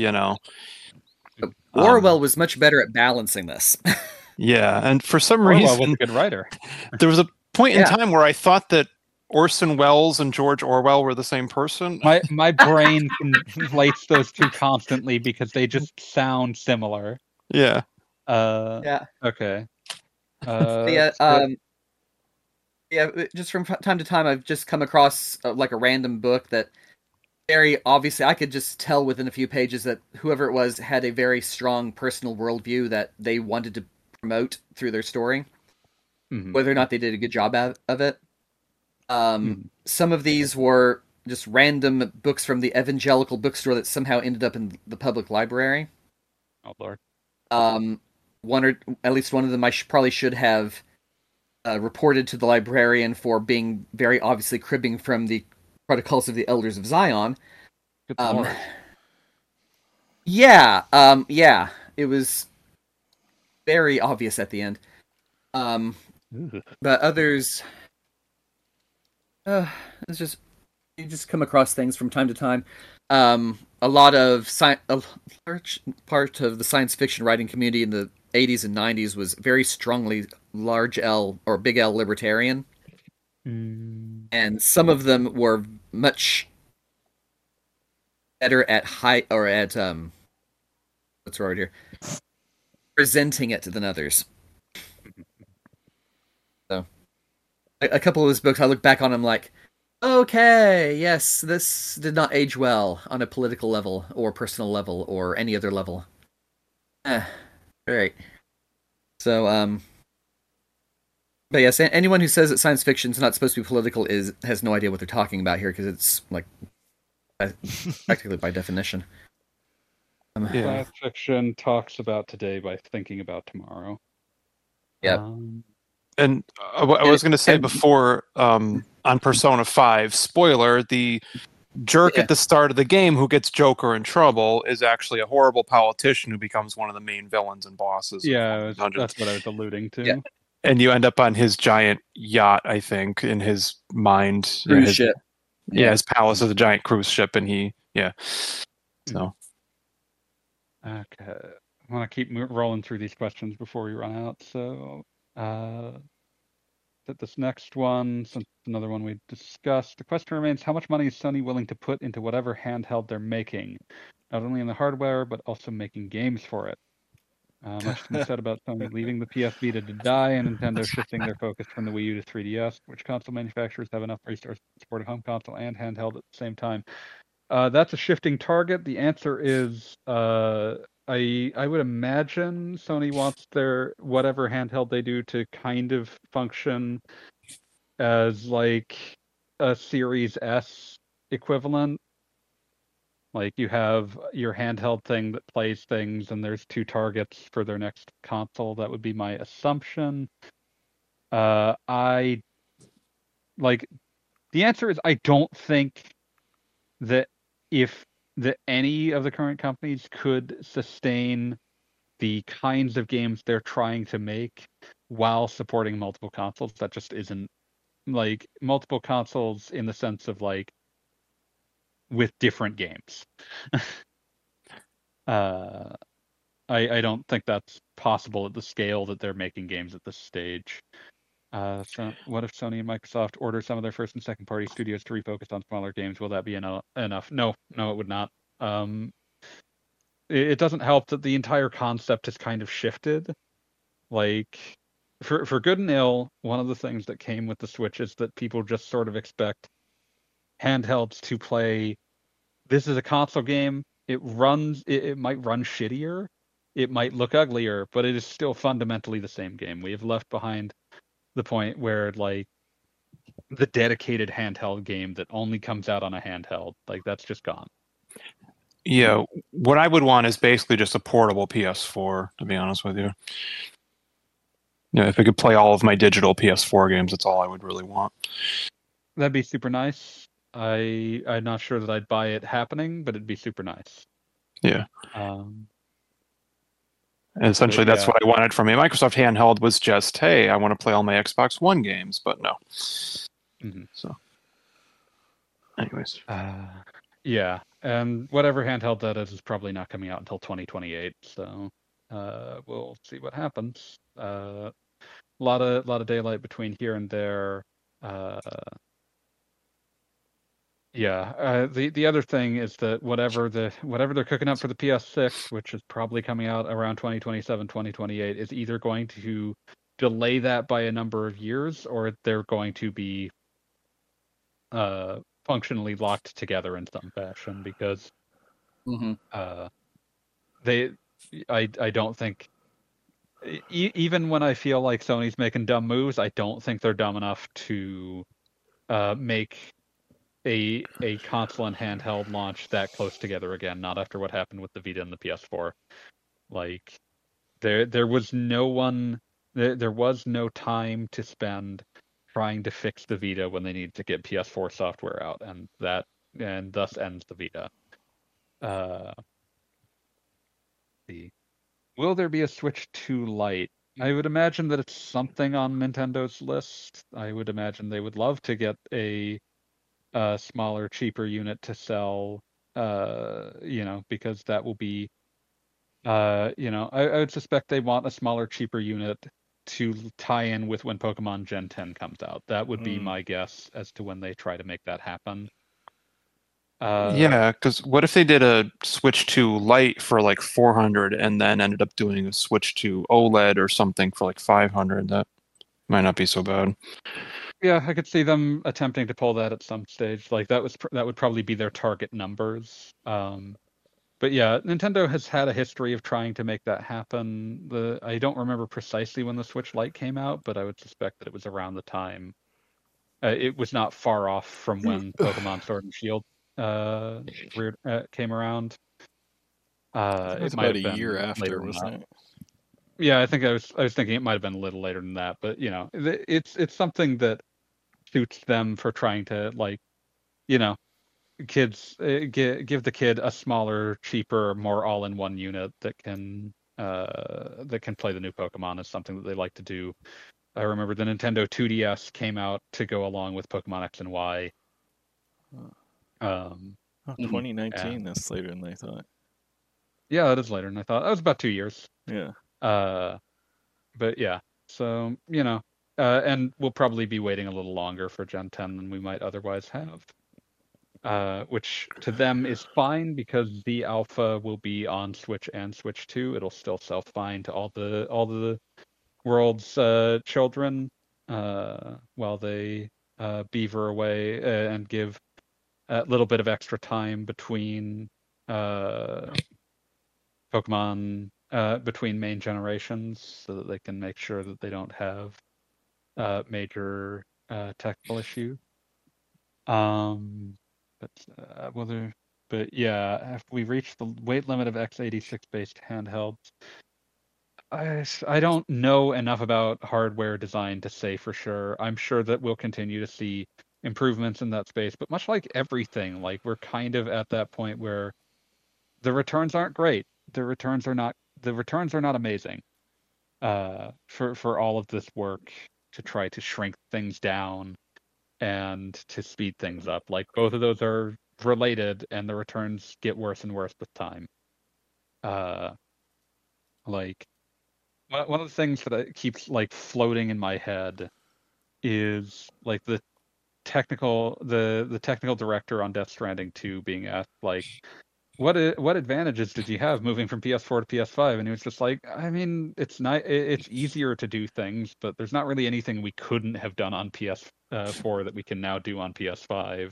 Orwell was much better at balancing this. Yeah, and for some Orwell reason, was a good writer. There was a point in time where I thought that Orson Welles and George Orwell were the same person. My brain conflates those two constantly because they just sound similar. Yeah. Okay. Just from time to time, I've just come across like a random book that very obviously I could just tell within a few pages that whoever it was had a very strong personal worldview that they wanted to promote through their story, whether or not they did a good job of it. Some of these were just random books from the evangelical bookstore that somehow ended up in the public library. Oh Lord. One or at least one of them I probably should have reported to the librarian for being very obviously cribbing from the Protocols of the Elders of Zion. Good Lord. It was very obvious at the end. But others, it's just you just come across things from time to time. A large part of the science fiction writing community in the 80s and 90s was very strongly large L or big L libertarian. And some of them were much better at what's the word here? Presenting it than others. So, a couple of those books, I look back on them like, okay, yes, this did not age well on a political level or personal level or any other level. Right. So, but yes, anyone who says that science fiction is not supposed to be political has no idea what they're talking about here because it's like practically by definition. Science fiction talks about today by thinking about tomorrow. Yeah. And I was going to say before on Persona 5, spoiler, the jerk at the start of the game who gets Joker in trouble is actually a horrible politician who becomes one of the main villains and bosses. Yeah, that's what I was alluding to. Yeah. And you end up on his giant yacht, I think, in his mind. Cruise ship. Yeah, his palace is a giant cruise ship, and so. Okay. I want to keep rolling through these questions before we run out. So, this next one, since another one we discussed, the question remains: how much money is Sony willing to put into whatever handheld they're making, not only in the hardware but also making games for it? Much has been said about Sony leaving the PS Vita to die and Nintendo shifting their focus from the Wii U to 3DS. Which console manufacturers have enough resources to support a home console and handheld at the same time? That's a shifting target. The answer is I would imagine Sony wants their whatever handheld they do to kind of function as like a Series S equivalent. Like you have your handheld thing that plays things, and there's two targets for their next console. That would be my assumption. The answer is I don't think that any of the current companies could sustain the kinds of games they're trying to make while supporting multiple consoles. That just isn't like multiple consoles in the sense of like with different games. I don't think that's possible at the scale that they're making games at this stage. So what if Sony and Microsoft order some of their first and second party studios to refocus on smaller games? Will that be enough? No, it would not. it doesn't help that the entire concept has kind of shifted. Like, for good and ill, one of the things that came with the Switch is that people just sort of expect handhelds to play. This is a console game. It might run shittier. It might look uglier, but it is still fundamentally the same game. We have left behind the point where, like, the dedicated handheld game that only comes out on a handheld, like, that's just gone. Yeah, what I would want is basically just a portable PS4, to be honest with you. If I could play all of my digital PS4 games, that's all I would really want. That'd be super nice. I'm not sure that I'd buy it happening, but it'd be super nice. Yeah. Essentially, that's what I wanted from a Microsoft handheld was just, hey, I want to play all my Xbox One games, but no. Mm-hmm. So, anyways. Yeah, and whatever handheld that is probably not coming out until 2028. So, we'll see what happens. A lot of daylight between here and there. The other thing is that whatever they're cooking up for the PS6, which is probably coming out around 2027, 2028, is either going to delay that by a number of years, or they're going to be functionally locked together in some fashion, because I don't think, even when I feel like Sony's making dumb moves, I don't think they're dumb enough to make a console and handheld launch that close together again. Not after what happened with the Vita and the PS4. Like, there was no time to spend trying to fix the Vita when they needed to get PS4 software out, and thus ends the Vita. Will there be a Switch 2 Lite? I would imagine that it's something on Nintendo's list. I would imagine they would love to get a smaller, cheaper unit to sell, because that will be, I would suspect they want a smaller, cheaper unit to tie in with when Pokemon Gen 10 comes out. That would be my guess as to when they try to make that happen. Yeah, because what if they did a Switch 2 Lite for like $400 and then ended up doing a Switch 2 OLED or something for like $500? That might not be so bad. Yeah, I could see them attempting to pull that at some stage. Like, that would probably be their target numbers. But yeah, Nintendo has had a history of trying to make that happen. I don't remember precisely when the Switch Lite came out, but I would suspect that it was around the time. It was not far off from when Pokemon Sword and Shield came around. It was about a year after, wasn't it? Yeah, I think I was thinking it might have been a little later than that, but it's something that suits them for trying to, like, kids give the kid a smaller, cheaper, more all-in-one unit that can play the new Pokemon is something that they like to do. I remember the Nintendo 2DS came out to go along with Pokemon X and Y. 2019. That's later than I thought. Yeah, it is later than I thought. That was about 2 years. Yeah. But yeah, so and we'll probably be waiting a little longer for Gen 10 than we might otherwise have. Which to them is fine, because the alpha will be on Switch and Switch 2. It'll still sell fine to all the world's children, while they beaver away and give a little bit of extra time between Pokemon, between main generations, so that they can make sure that they don't have major technical issues. But yeah, if we reach the weight limit of x86 based handhelds, I don't know enough about hardware design to say for sure. I'm sure that we'll continue to see improvements in that space, but much like everything, like, we're kind of at that point where the returns aren't great. The returns are not amazing for all of this work to try to shrink things down and to speed things up. Like, both of those are related, and the returns get worse and worse with time. Like, one of the things that keeps, like, floating in my head is, like, the technical director on Death Stranding 2 being asked, like, what advantages did you have moving from PS4 to PS5? And he was just like, I mean, it's easier to do things, but there's not really anything we couldn't have done on PS4 that we can now do on PS5.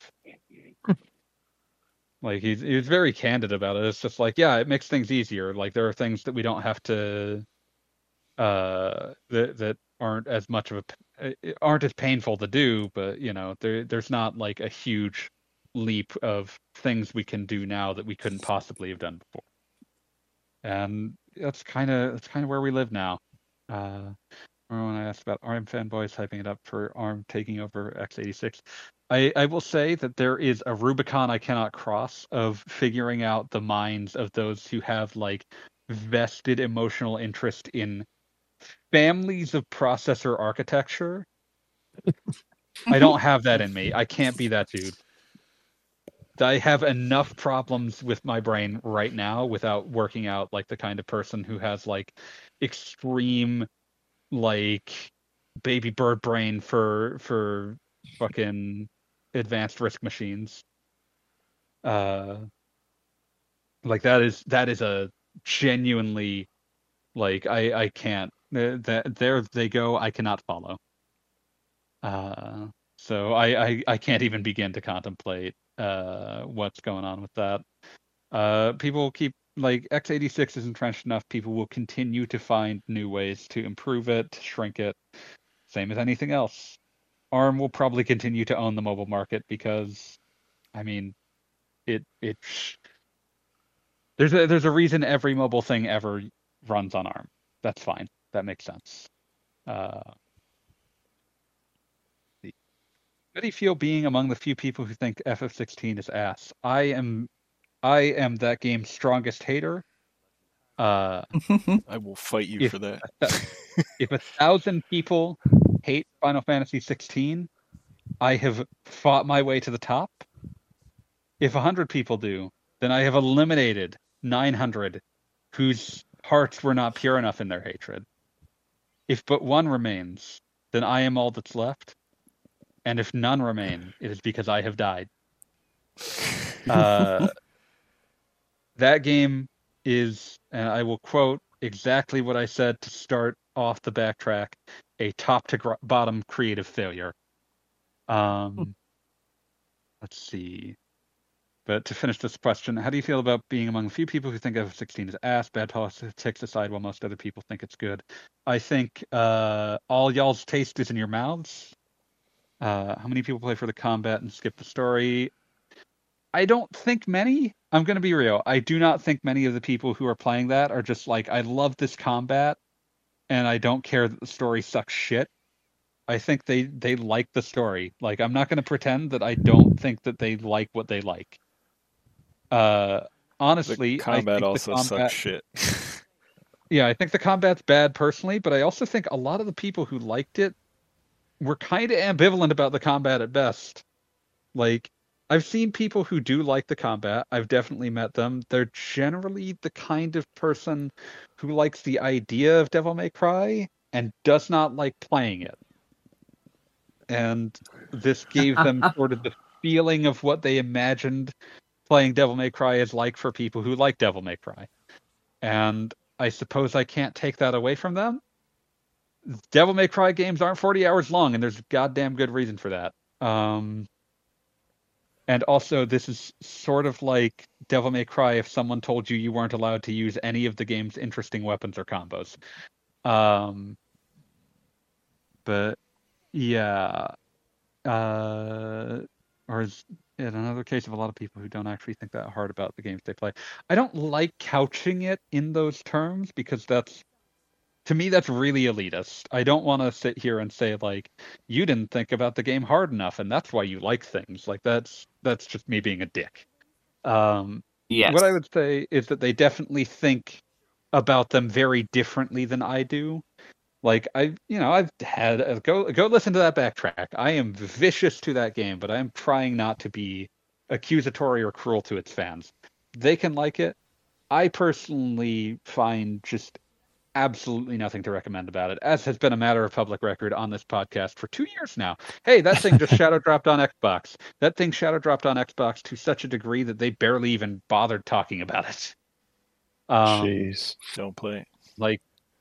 Like he was very candid about it. It's just like, yeah, it makes things easier. Like there are things that we don't have to that aren't as much of aren't as painful to do, but there's not like a huge leap of things we can do now that we couldn't possibly have done before. And that's kind of where we live now. When I asked about ARM fanboys hyping it up for ARM taking over x86, I will say that there is a Rubicon I cannot cross of figuring out the minds of those who have like vested emotional interest in families of processor architecture. I don't have that in me. I can't be that dude. I have enough problems with my brain right now without working out like the kind of person who has like extreme like baby bird brain for fucking advanced RISC machines. Like that is a genuinely like I can't. There they go. I cannot follow. So I can't even begin to contemplate what's going on with that. People keep like x86 is entrenched enough. People will continue to find new ways to improve it, to shrink it. Same as anything else. ARM will probably continue to own the mobile market because, I mean, there's a reason every mobile thing ever runs on ARM. That's fine. That makes sense. How do you feel being among the few people who think FF16 is ass? I am that game's strongest hater. I will fight you for that. If 1,000 people hate Final Fantasy 16, I have fought my way to the top. If 100 people do, then I have eliminated 900 whose hearts were not pure enough in their hatred. If but one remains, then I am all that's left. And if none remain, it is because I have died. That game is, and I will quote exactly what I said to start off the backtrack, a top to bottom creative failure. Let's see. But to finish this question, how do you feel about being among a few people who think FF16 is ass, bad politics aside, while most other people think it's good? I think all y'all's taste is in your mouths. How many people play for the combat and skip the story? I don't think many. I'm going to be real. I do not think many of the people who are playing that are just like, I love this combat, and I don't care that the story sucks shit. I think they like the story. Like, I'm not going to pretend that I don't think that they like what they like. Honestly, the combat also sucks shit. Yeah, I think the combat's bad personally, but I also think a lot of the people who liked it were kind of ambivalent about the combat at best. Like, I've seen people who do like the combat. I've definitely met them. They're generally the kind of person who likes the idea of Devil May Cry and does not like playing it. And this gave them sort of the feeling of what they imagined playing Devil May Cry is like for people who like Devil May Cry. And I suppose I can't take that away from them. Devil May Cry games aren't 40 hours long, and there's a goddamn good reason for that. And also, this is sort of like Devil May Cry if someone told you you weren't allowed to use any of the game's interesting weapons or combos. But, yeah. Or is it another case of a lot of people who don't actually think that hard about the games they play? I don't like couching it in those terms because to me, that's really elitist. I don't want to sit here and say, like, you didn't think about the game hard enough, and that's why you like things. Like, that's just me being a dick. Yes. What I would say is that they definitely think about them very differently than I do. Like, I've had go listen to that backtrack. I am vicious to that game, but I'm trying not to be accusatory or cruel to its fans. They can like it. I personally find just absolutely nothing to recommend about it, as has been a matter of public record on this podcast for 2 years now. Hey, that thing just shadow dropped on Xbox. That thing shadow dropped on Xbox to such a degree that they barely even bothered talking about it. Jeez. Don't play. Like,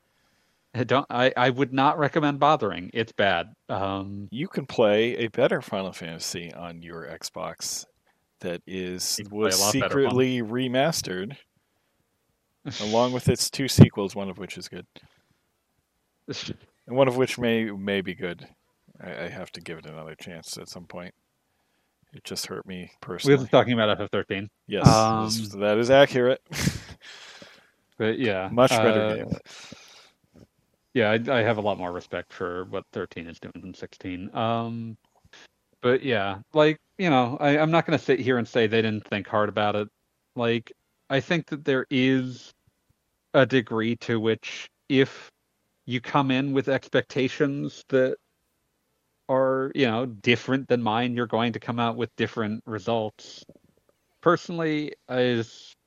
I would not recommend bothering. It's bad. You can play a better Final Fantasy on your Xbox that was secretly remastered, along with its 2 sequels, one of which is good, and one of which may be good. I have to give it another chance at some point. It just hurt me personally. We were talking about FF13. Yes, that is accurate. But yeah, much better game. Yeah, I have a lot more respect for what 13 is doing than 16. But yeah, like, you know, I'm not going to sit here and say they didn't think hard about it. Like, I think that there is a degree to which if you come in with expectations that are, you know, different than mine, you're going to come out with different results. Personally, I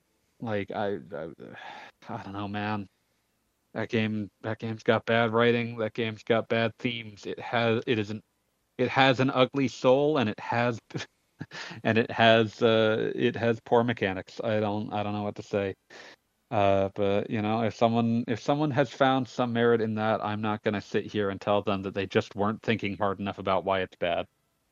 don't know, man. That game's got bad writing. That game's got bad themes. It has an ugly soul, and it has poor mechanics. I don't know what to say. But you know, if someone has found some merit in that, I'm not gonna sit here and tell them that they just weren't thinking hard enough about why it's bad.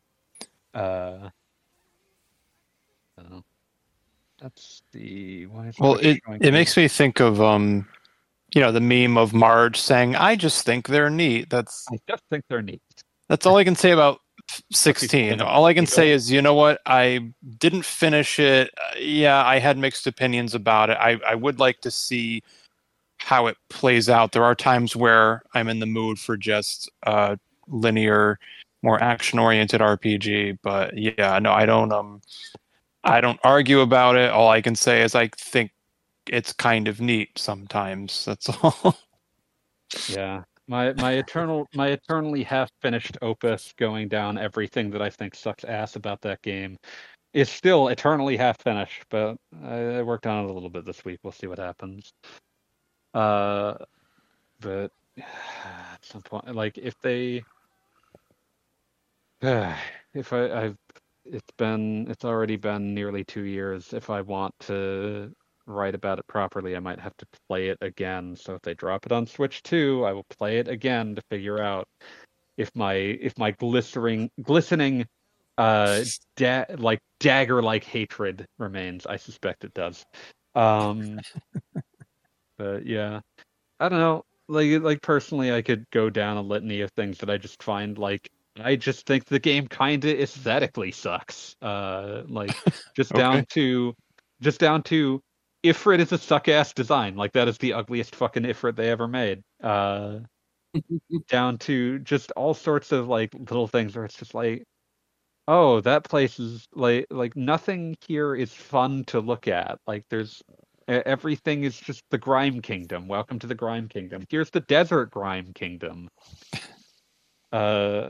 That's the well. It makes me think of you know, the meme of Marge saying, "I just think they're neat." I just think they're neat. That's all I can say about 16. All I can say is, you know what? I didn't finish it. Yeah, I had mixed opinions about it. I would like to see how it plays out. There are times where I'm in the mood for just linear, more action-oriented RPG. But yeah, no, I don't argue about it. All I can say is I think it's kind of neat sometimes. That's all. Yeah. My eternally half-finished opus going down everything that I think sucks ass about that game is still eternally half-finished, but I worked on it a little bit this week. We'll see what happens. But at some point, like, it's already been nearly 2 years. If I want to write about it properly, I might have to play it again. So if they drop it on Switch 2, I will play it again to figure out if my glistening dagger-like hatred remains. I suspect it does. But yeah, I don't know. Like personally, I could go down a litany of things that I just find, like, I just think the game kind of aesthetically sucks. Just down to Ifrit is a suck-ass design. Like, that is the ugliest fucking Ifrit they ever made. Down to just all sorts of, like, little things where it's just like, oh, that place is, like nothing here is fun to look at. Like, everything is just the Grime Kingdom. Welcome to the Grime Kingdom. Here's the Desert Grime Kingdom. I've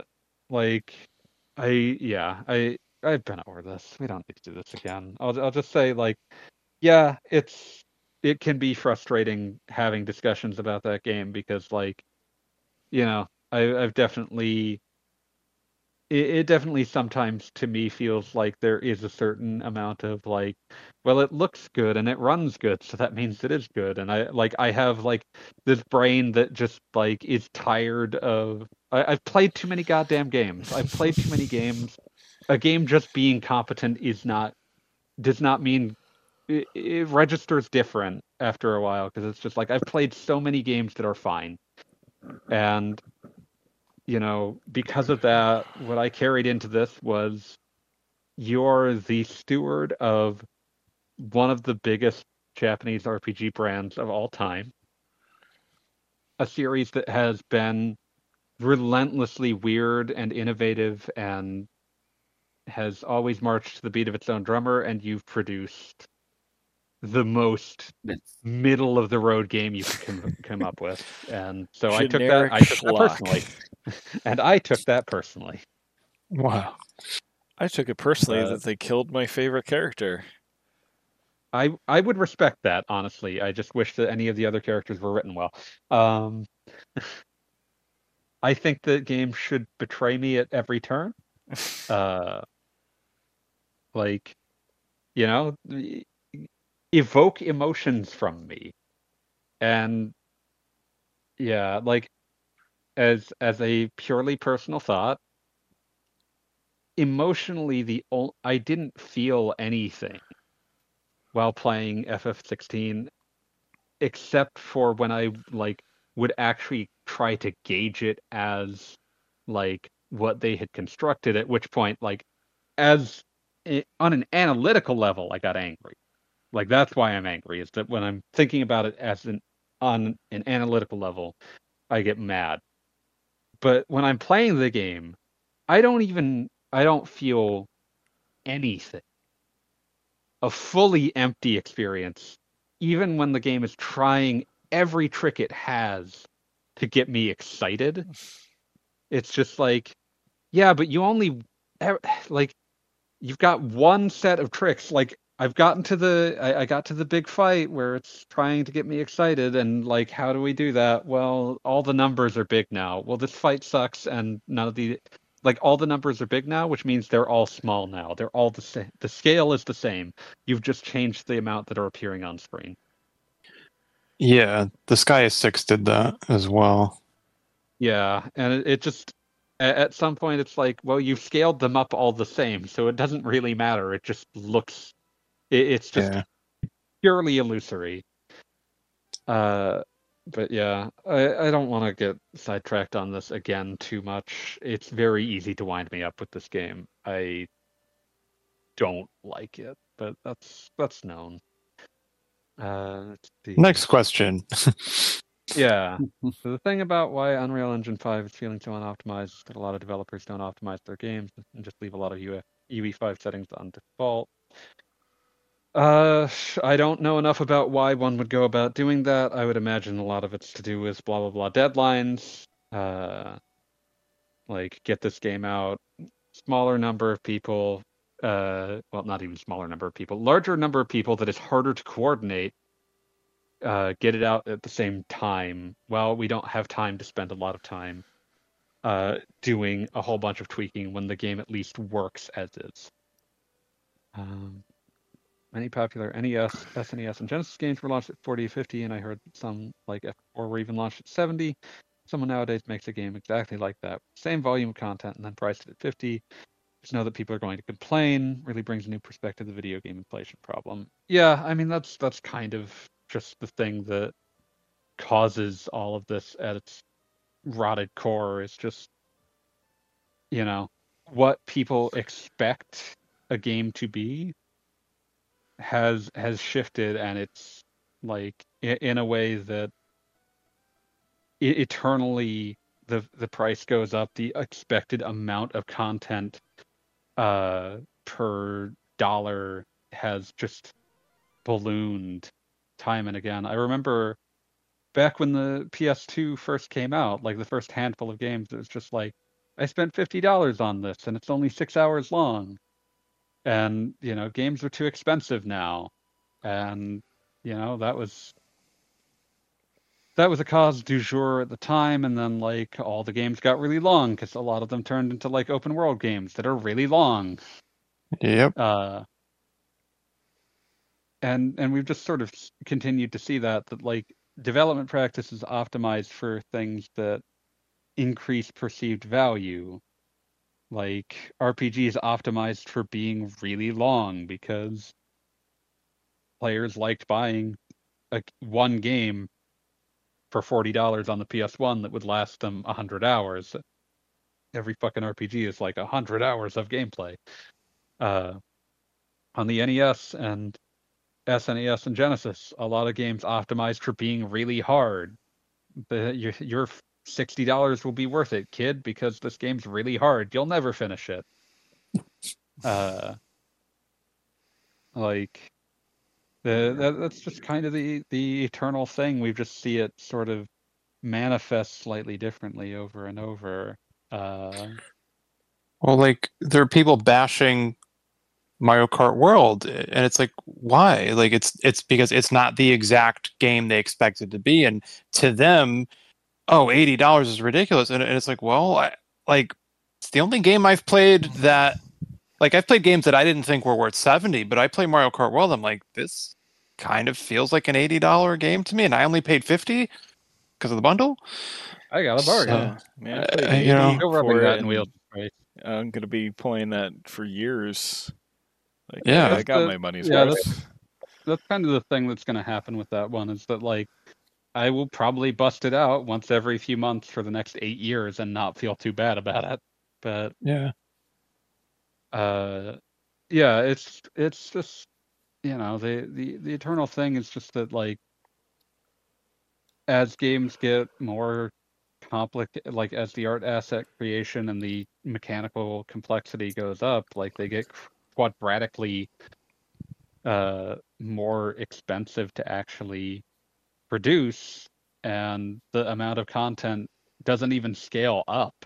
been over this. We don't need to do this again. I'll just say, like, yeah, it can be frustrating having discussions about that game because, like, you know, I've definitely it definitely sometimes to me feels like there is a certain amount of, like, well, it looks good and it runs good, so that means it is good. And I have, like, this brain that just, like, is tired of I've played too many goddamn games. I've played too many games. A game just being competent does not mean it registers different after a while, because it's just like, I've played so many games that are fine. And, you know, because of that, what I carried into this was, you're the steward of one of the biggest Japanese RPG brands of all time. A series that has been relentlessly weird and innovative and has always marched to the beat of its own drummer, and you've produced the most middle of the road game you could come up with. And so I took that personally. And I took that personally. Wow. I took it personally that they killed my favorite character. I would respect that, honestly. I just wish that any of the other characters were written well. I think the game should betray me at every turn. Like, you know, evoke emotions from me. And yeah, like as a purely personal thought, emotionally I didn't feel anything while playing FF16 except for when I like would actually try to gauge it as like what they had constructed, at which point like on an analytical level I got angry. Like that's why I'm angry, is that when I'm thinking about it on an analytical level, I get mad. But when I'm playing the game, I don't feel anything. A fully empty experience, even when the game is trying every trick it has to get me excited. It's just like, yeah, but you only like you've got one set of tricks. Like I've gotten to I got to the big fight where it's trying to get me excited, and like, how do we do that? Well, all the numbers are big now. Well, this fight sucks, and none of the like all the numbers are big now, which means they're all small now. They're all the same. The scale is the same. You've just changed the amount that are appearing on screen. Yeah, the Sky is 6 did that as well. Yeah, and it just at some point it's like, well, you've scaled them up all the same, so it doesn't really matter. It just looks, it's just purely illusory. But yeah, I don't want to get sidetracked on this again too much. It's very easy to wind me up with this game. I don't like it, but that's known. Next question. Yeah. So the thing about why Unreal Engine 5 is feeling so unoptimized is that a lot of developers don't optimize their games and just leave a lot of UE5 settings on default. I don't know enough about why one would go about doing that. I would imagine a lot of it's to do with blah blah blah deadlines. Like get this game out, smaller number of people. Well, not even smaller number of people, larger number of people that is harder to coordinate. Get it out at the same time. Well, we don't have time to spend a lot of time doing a whole bunch of tweaking when the game at least works as is. Many popular NES, SNES, and Genesis games were launched at 40, 50, and I heard some like F4 were even launched at 70. Someone nowadays makes a game exactly like that, same volume of content, and then priced it at 50. Just know that people are going to complain. Really brings a new perspective to the video game inflation problem. Yeah, I mean that's kind of just the thing that causes all of this at its rotted core. Is just, you know, what people expect a game to be has shifted, and it's like in a way that eternally the price goes up. The expected amount of content per dollar has just ballooned time and again. I remember back when the PS2 first came out, like the first handful of games, it was just like, I spent $50 on this and it's only 6 hours long. And, you know, games are too expensive now. And, you know, that was a cause du jour at the time. And then, like, all the games got really long because a lot of them turned into, like, open world games that are really long. Yep. And we've just sort of continued to see that like development practice is optimized for things that increase perceived value. Like RPG is optimized for being really long because players liked buying one game for $40 on the PS1 that would last them 100 hours. Every fucking RPG is like 100 hours of gameplay. On the NES and SNES and Genesis, a lot of games optimized for being really hard. Your $60 will be worth it, kid, because this game's really hard. You'll never finish it. Like that's just kind of the eternal thing. We just see it sort of manifest slightly differently over and over. Well, like there are people bashing Mario Kart World, and it's like, why? Like, it's because it's not the exact game they expected to be, and to them, $80 is ridiculous, and it's like, well, it's the only game I've played that, like, I've played games that I didn't think were worth 70, but I play Mario Kart World, I'm like, this kind of feels like an $80 game to me, and I only paid 50 because of the bundle. I got a bargain. Man, I played 80 for it, and wheels. I'm gonna be playing that for years. Like, yeah, I got my money's worth. That's kind of the thing that's going to happen with that one, is that, like, I will probably bust it out once every few months for the next 8 years and not feel too bad about it. But yeah, it's just, you know, the eternal thing is just that, like, as games get more complicated, like as the art asset creation and the mechanical complexity goes up, like they get quadratically more expensive to actually produce, and the amount of content doesn't even scale up.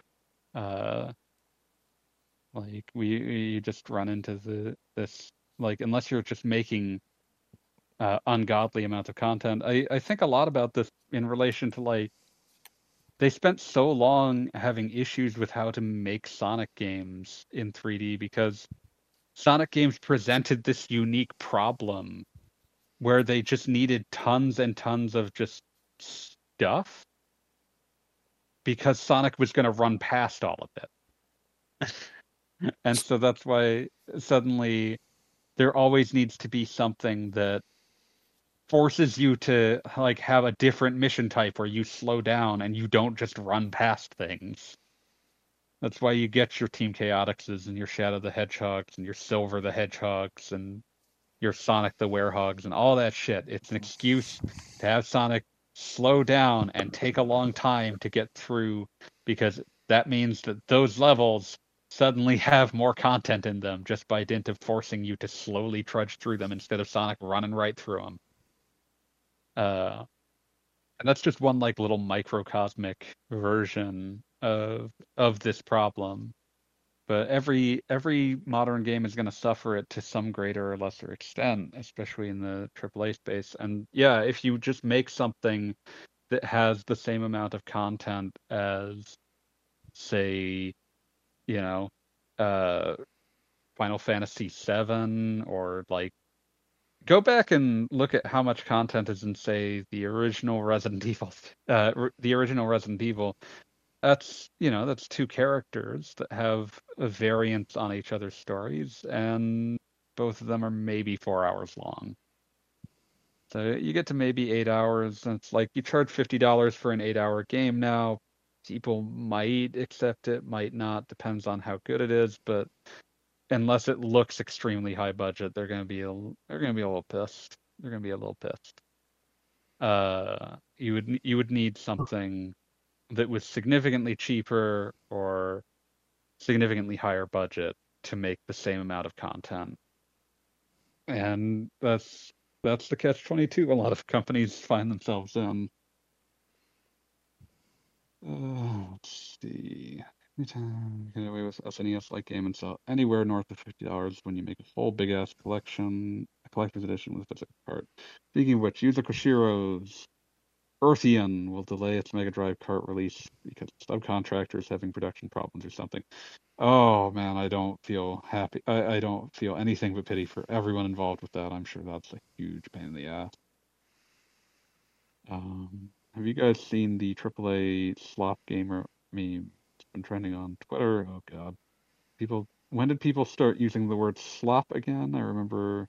Like we just run into this, like, unless you're just making ungodly amounts of content. I think a lot about this in relation to, like, they spent so long having issues with how to make Sonic games in 3D because Sonic games presented this unique problem where they just needed tons and tons of just stuff because Sonic was going to run past all of it. And so that's why suddenly there always needs to be something that forces you to, like, have a different mission type where you slow down and you don't just run past things. That's why you get your Team Chaotixes and your Shadow the Hedgehogs and your Silver the Hedgehogs and your Sonic the Werehogs and all that shit. It's an excuse to have Sonic slow down and take a long time to get through, because that means that those levels suddenly have more content in them just by dint of forcing you to slowly trudge through them instead of Sonic running right through them. And that's just one, like, little microcosmic version of this problem. But every modern game is going to suffer it to some greater or lesser extent, especially in the AAA space. And yeah, if you just make something that has the same amount of content as, say, you know, Final Fantasy VII, or, like, go back and look at how much content is in, say, the original Resident Evil. That's, you know, that's 2 characters that have a variance on each other's stories, and both of them are maybe 4 hours long. So you get to maybe 8 hours, and it's like you charge $50 for an 8-hour game now. People might accept it, might not, depends on how good it is, but unless it looks extremely high budget, they're gonna be a little pissed. They're gonna be a little pissed. You would need something that was significantly cheaper or significantly higher budget to make the same amount of content. And that's the catch-22 a lot of companies find themselves in. Let's see. Anytime you can get away with SNES-like game and sell anywhere north of $50 when you make a full big-ass collection, a collector's edition with a physical cart. Speaking of which, Yuzo Koshiro's Earthian will delay its Mega Drive cart release because subcontractor is having production problems or something. Oh man, I don't feel happy. I don't feel anything but pity for everyone involved with that. I'm sure that's a huge pain in the ass. Have you guys seen the AAA slop gamer meme? It's been trending on Twitter. Oh god. When did people start using the word slop again? I remember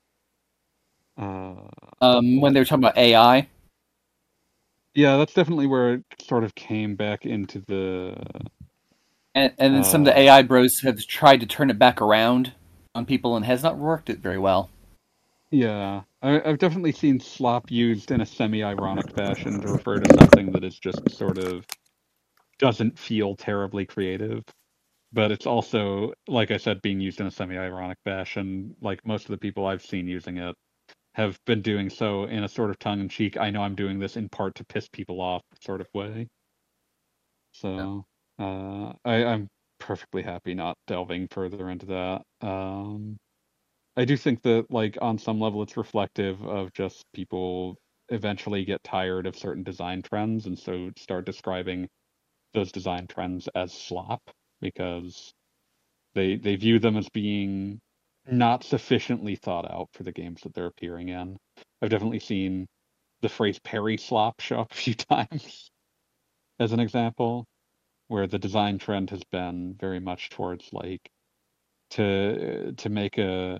when they were talking about AI. Yeah, that's definitely where it sort of came back into the... And then some of the AI bros have tried to turn it back around on people and has not worked it very well. Yeah, I've definitely seen slop used in a semi-ironic fashion to refer to something that is just sort of doesn't feel terribly creative. But it's also, like I said, being used in a semi-ironic fashion. Like, most of the people I've seen using it have been doing so in a sort of tongue-in-cheek, I know I'm doing this in part to piss people off sort of way. So, I'm perfectly happy not delving further into that. I do think that, like, on some level, it's reflective of just people eventually get tired of certain design trends, and so start describing those design trends as slop, because they view them as being not sufficiently thought out for the games that they're appearing in. I've definitely seen the phrase parry slop show up a few times as an example, where the design trend has been very much towards, like, to make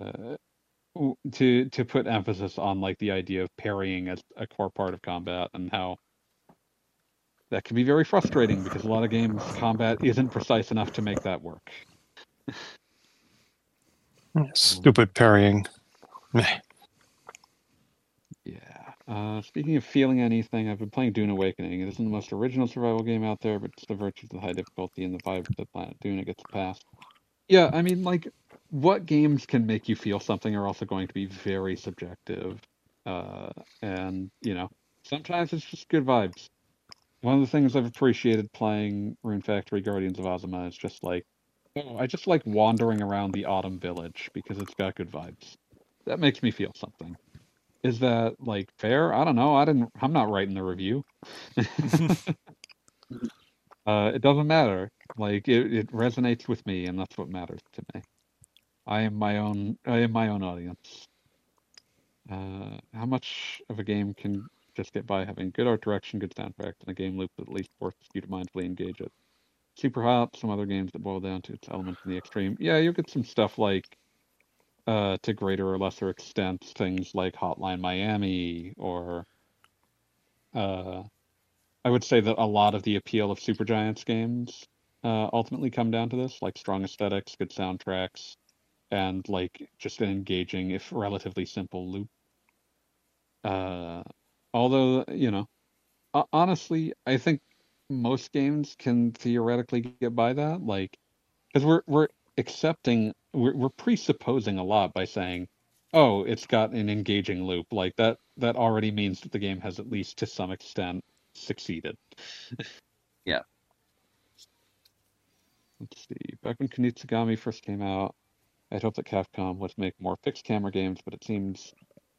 to put emphasis on, like, the idea of parrying as a core part of combat, and how that can be very frustrating because a lot of games combat isn't precise enough to make that work. Stupid parrying. Yeah. Speaking of feeling anything, I've been playing Dune Awakening. It isn't the most original survival game out there, but it's the virtues of the high difficulty and the vibe of the planet Dune. It gets past. Yeah, I mean, like, what games can make you feel something are also going to be very subjective. And, you know, sometimes it's just good vibes. One of the things I've appreciated playing Rune Factory Guardians of Ozma is just like, oh, I just like wandering around the Autumn Village because it's got good vibes. That makes me feel something. Is that, like, fair? I don't know. I'm not writing the review. It doesn't matter. Like, it resonates with me, and that's what matters to me. I am my own audience. How much of a game can just get by having good art direction, good soundtrack, and a game loop that at least forces you to mindfully engage it? Super Hot, some other games that boil down to its elements in the extreme. Yeah, you'll get some stuff like, to greater or lesser extent, things like Hotline Miami, or I would say that a lot of the appeal of Supergiant's games ultimately come down to this, like strong aesthetics, good soundtracks, and, like, just an engaging, if relatively simple, loop. Although, you know, honestly, I think most games can theoretically get by that, like, because we're presupposing a lot by saying, oh, it's got an engaging loop. Like, that already means that the game has, at least to some extent, succeeded. Yeah. Let's see. Back when Kunitsugami first came out, I'd hoped that Capcom would make more fixed camera games, but it seems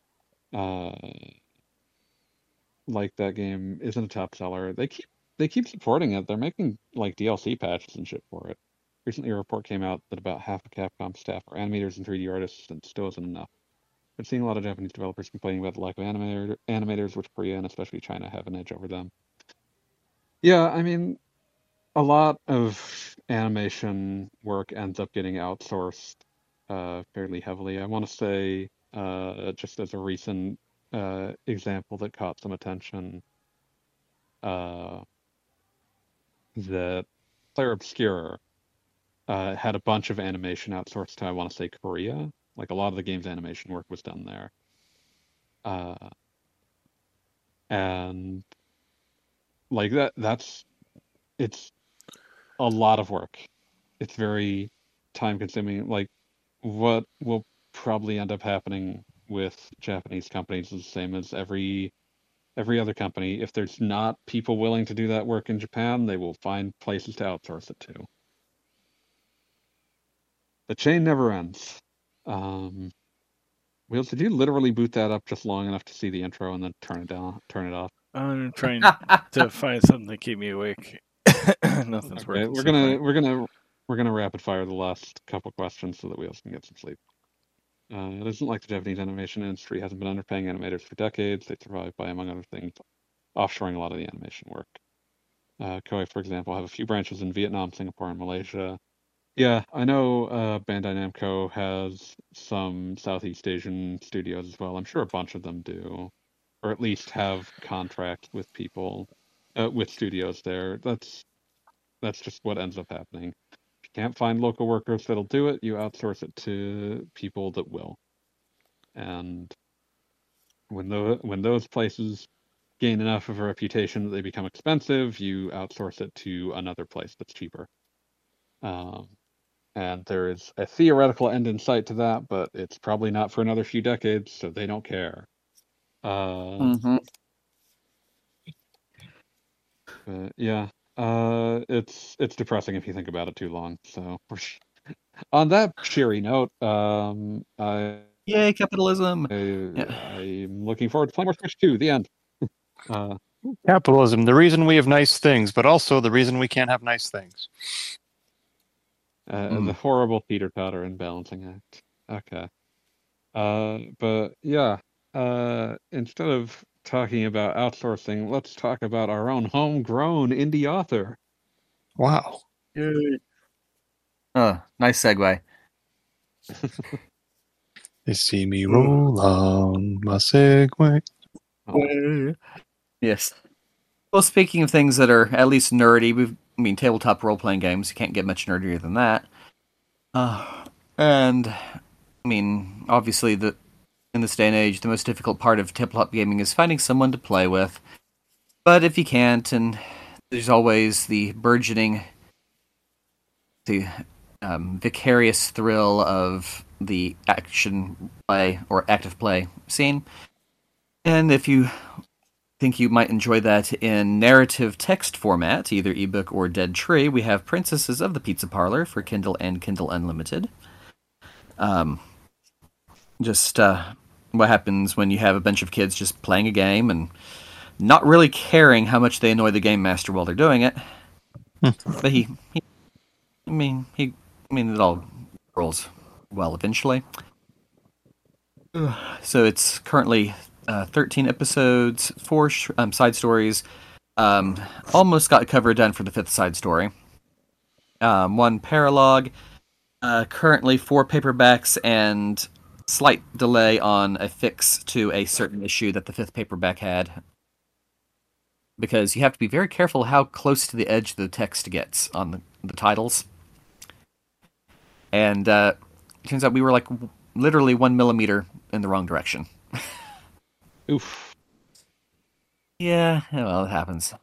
like that game isn't a top seller. They keep supporting it. They're making, like, DLC patches and shit for it. Recently, a report came out that about half of Capcom staff are animators and 3D artists, and still isn't enough. I've seen a lot of Japanese developers complaining about the lack of animators, which Korea and especially China have an edge over them. Yeah, I mean, a lot of animation work ends up getting outsourced fairly heavily. I want to say, just as a recent example that caught some attention, that Clair Obscur had a bunch of animation outsourced to, I want to say, Korea. Like, a lot of the game's animation work was done there. And, like, it's a lot of work. It's very time consuming. Like, what will probably end up happening with Japanese companies is the same as every other company. If there's not people willing to do that work in Japan, they will find places to outsource it to. The chain never ends. Wheels, did you literally boot that up just long enough to see the intro and then turn it off? I'm trying to find something to keep me awake. Nothing's okay, working. We're gonna rapid fire the last couple questions so that Wheels can get some sleep. It isn't like the Japanese animation industry hasn't been underpaying animators for decades. They survive by, among other things, offshoring a lot of the animation work. Koei, for example, have a few branches in Vietnam, Singapore, and Malaysia. Yeah, I know Bandai Namco has some Southeast Asian studios as well. I'm sure a bunch of them do, or at least have contracts with people, with studios there. That's just what ends up happening. If you can't find local workers that'll do it, you outsource it to people that will. And when those places gain enough of a reputation that they become expensive, you outsource it to another place that's cheaper. And there is a theoretical end in sight to that, but it's probably not for another few decades, so they don't care. But yeah, it's depressing if you think about it too long. So, on that cheery note, I Yay, capitalism! I'm looking forward to playing more Switch 2. The end. Capitalism, the reason we have nice things, but also the reason we can't have nice things. The horrible teeter-totter and balancing act. Okay. But yeah, instead of talking about outsourcing, let's talk about our own homegrown indie author. Wow. Yay. Nice segue. They see me roll on my Segway. Oh. Yes. Well, speaking of things that are at least nerdy, tabletop role-playing games, you can't get much nerdier than that. And, obviously, in this day and age, the most difficult part of tabletop gaming is finding someone to play with. But if you can't, and there's always the burgeoning, vicarious thrill of the action play or active play scene. And if you think you might enjoy that in narrative text format, either ebook or Dead Tree, we have Princesses of the Pizza Parlor for Kindle and Kindle Unlimited. What happens when you have a bunch of kids just playing a game and not really caring how much they annoy the game master while they're doing it. But it all rolls well eventually. So it's currently 13 episodes, 4 side stories. Almost got a cover done for the 5th side story. 1 paralogue. Currently 4 paperbacks and slight delay on a fix to a certain issue that the 5th paperback had. Because you have to be very careful how close to the edge the text gets on the titles. And it turns out we were literally 1 millimeter in the wrong direction. Oof. Yeah, well, it happens.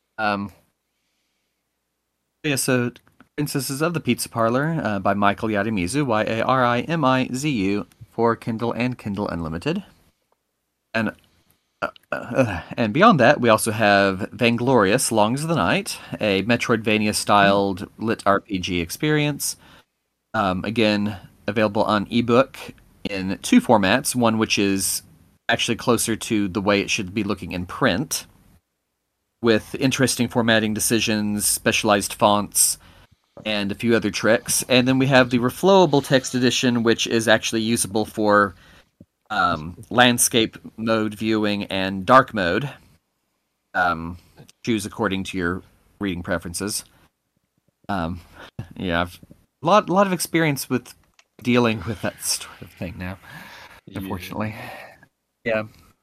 So Princesses of the Pizza Parlor by Michael Yadimizu, Yarimizu, for Kindle and Kindle Unlimited. And beyond that, we also have Vainglorious, Longs of the Night, a Metroidvania-styled lit RPG experience. Again, available on ebook in 2 formats, one which is actually closer to the way it should be looking in print, with interesting formatting decisions, specialized fonts, and a few other tricks. And then we have the reflowable text edition, which is actually usable for landscape mode viewing and dark mode. Choose according to your reading preferences. I've a lot of experience with dealing with that sort of thing now, unfortunately. Yeah.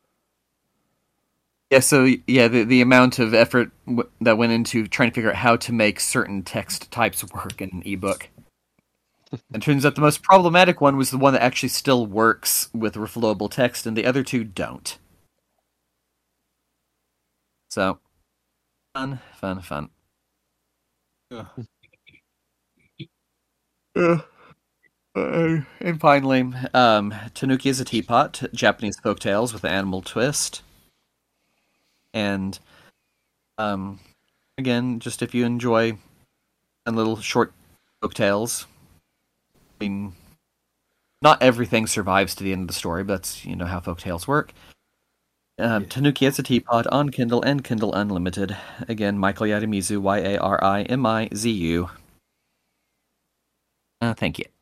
So the amount of effort that went into trying to figure out how to make certain text types work in an ebook. And turns out the most problematic one was the one that actually still works with reflowable text, and the other 2 don't. So, fun. And finally, Tanuki is a Teapot, Japanese folktales with an animal twist. And, again, just if you enjoy little short folktales, not everything survives to the end of the story, but that's, how folktales work. Tanuki is a Teapot on Kindle and Kindle Unlimited. Again, Michael Yadimizu, Yarimizu. Thank you.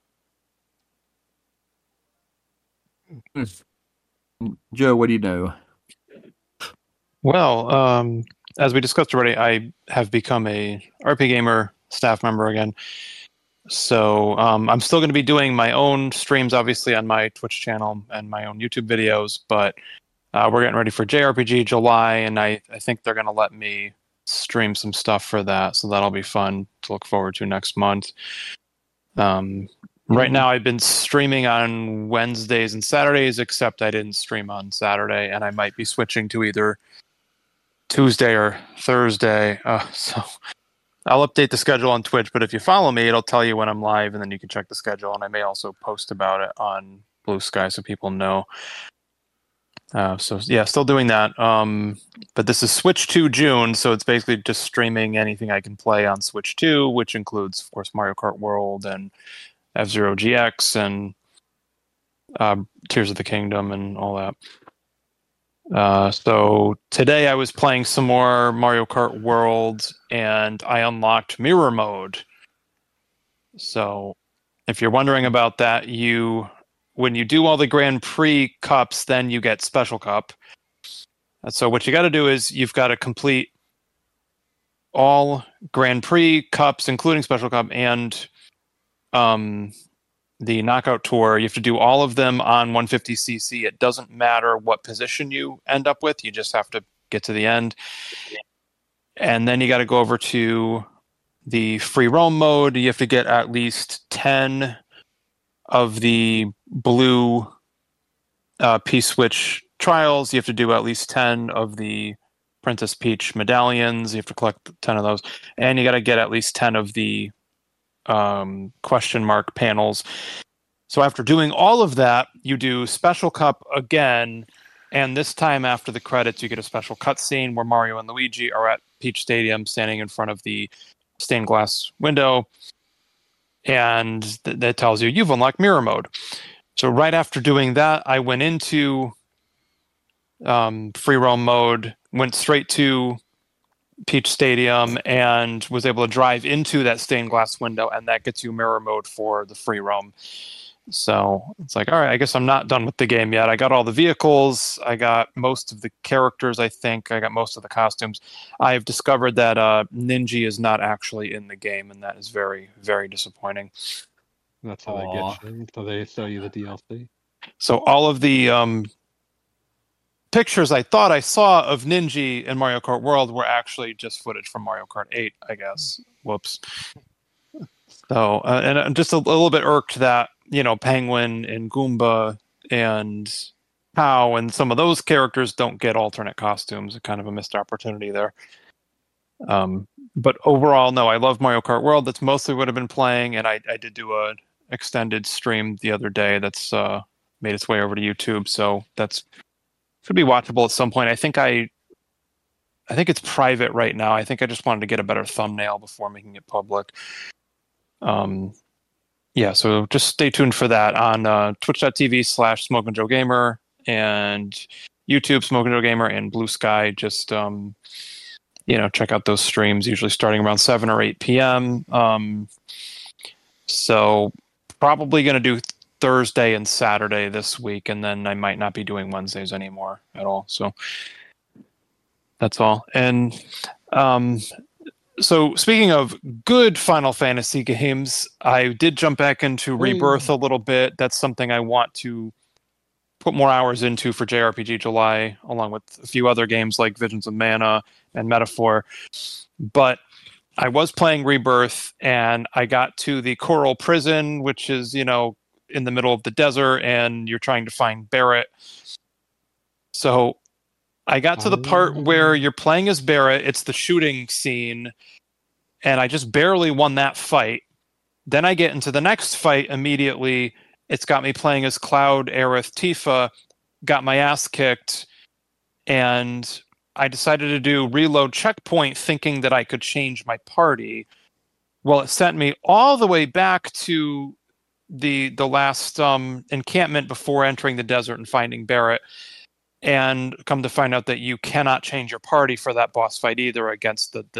Joe, what do you know? Well, as we discussed already, I have become a RP Gamer staff member again. So I'm still going to be doing my own streams, obviously, on my Twitch channel and my own YouTube videos, but we're getting ready for JRPG July, and I think they're going to let me stream some stuff for that, so that'll be fun to look forward to next month. Right now, I've been streaming on Wednesdays and Saturdays, except I didn't stream on Saturday, and I might be switching to either Tuesday or Thursday. So I'll update the schedule on Twitch, but if you follow me, it'll tell you when I'm live, and then you can check the schedule, and I may also post about it on Blue Sky so people know. Still doing that. But this is Switch 2 June, so it's basically just streaming anything I can play on Switch 2, which includes, of course, Mario Kart World and F-Zero GX and Tears of the Kingdom and all that. So today I was playing some more Mario Kart World, and I unlocked Mirror Mode. So if you're wondering about that, when you do all the Grand Prix cups, then you get Special Cup. So what you got to do is you've got to complete all Grand Prix cups, including Special Cup, and the Knockout Tour. You have to do all of them on 150cc. It doesn't matter what position you end up with. You just have to get to the end. And then you got to go over to the free roam mode. You have to get at least 10 of the blue P-Switch trials. You have to do at least 10 of the Princess Peach medallions. You have to collect 10 of those. And you got to get at least 10 of the question mark panels. So after doing all of that, you do Special Cup again, and this time after the credits, you get a special cutscene where Mario and Luigi are at Peach Stadium, standing in front of the stained glass window, and that tells you you've unlocked Mirror Mode. So right after doing that, I went into free roam mode, went straight to Peach Stadium, and was able to drive into that stained glass window, and that gets you Mirror Mode for the free roam. So it's like, all right, I guess I'm not done with the game yet. I got all the vehicles. I got most of the characters, I think. I got most of the costumes. I've discovered that Ninja is not actually in the game, and that is very, very disappointing. That's how they get you. So they sell you the DLC. So all of the pictures I thought I saw of Ninja in Mario Kart World were actually just footage from Mario Kart 8, I guess. Whoops. So, and I'm just a little bit irked that, Penguin and Goomba and Cow and some of those characters don't get alternate costumes. Kind of a missed opportunity there. But overall, no, I love Mario Kart World. That's mostly what I've been playing, and I did do an extended stream the other day that's made its way over to YouTube, so that's should be watchable at some point. I think it's private right now. I think I just wanted to get a better thumbnail before making it public. Yeah, so just stay tuned for that on twitch.tv/SmokeandJoeGamer and YouTube Smoking Joe Gamer and Blue Sky. Just check out those streams, usually starting around 7 or 8 p.m. So probably going to do Thursday and Saturday this week, and then I might not be doing Wednesdays anymore at all. So that's all. And so speaking of good Final Fantasy games, I did jump back into Rebirth a little bit. That's something I want to put more hours into for JRPG July, along with a few other games like Visions of Mana and Metaphor. But I was playing Rebirth, and I got to the Coral Prison, which is, in the middle of the desert, and you're trying to find Barret. So I got to the part where you're playing as Barret. It's the shooting scene, and I just barely won that fight. Then I get into the next fight immediately. It's got me playing as Cloud, Aerith, Tifa, got my ass kicked, and I decided to do reload checkpoint thinking that I could change my party. Well, it sent me all the way back to the last encampment before entering the desert and finding Barret. And come to find out that you cannot change your party for that boss fight either against the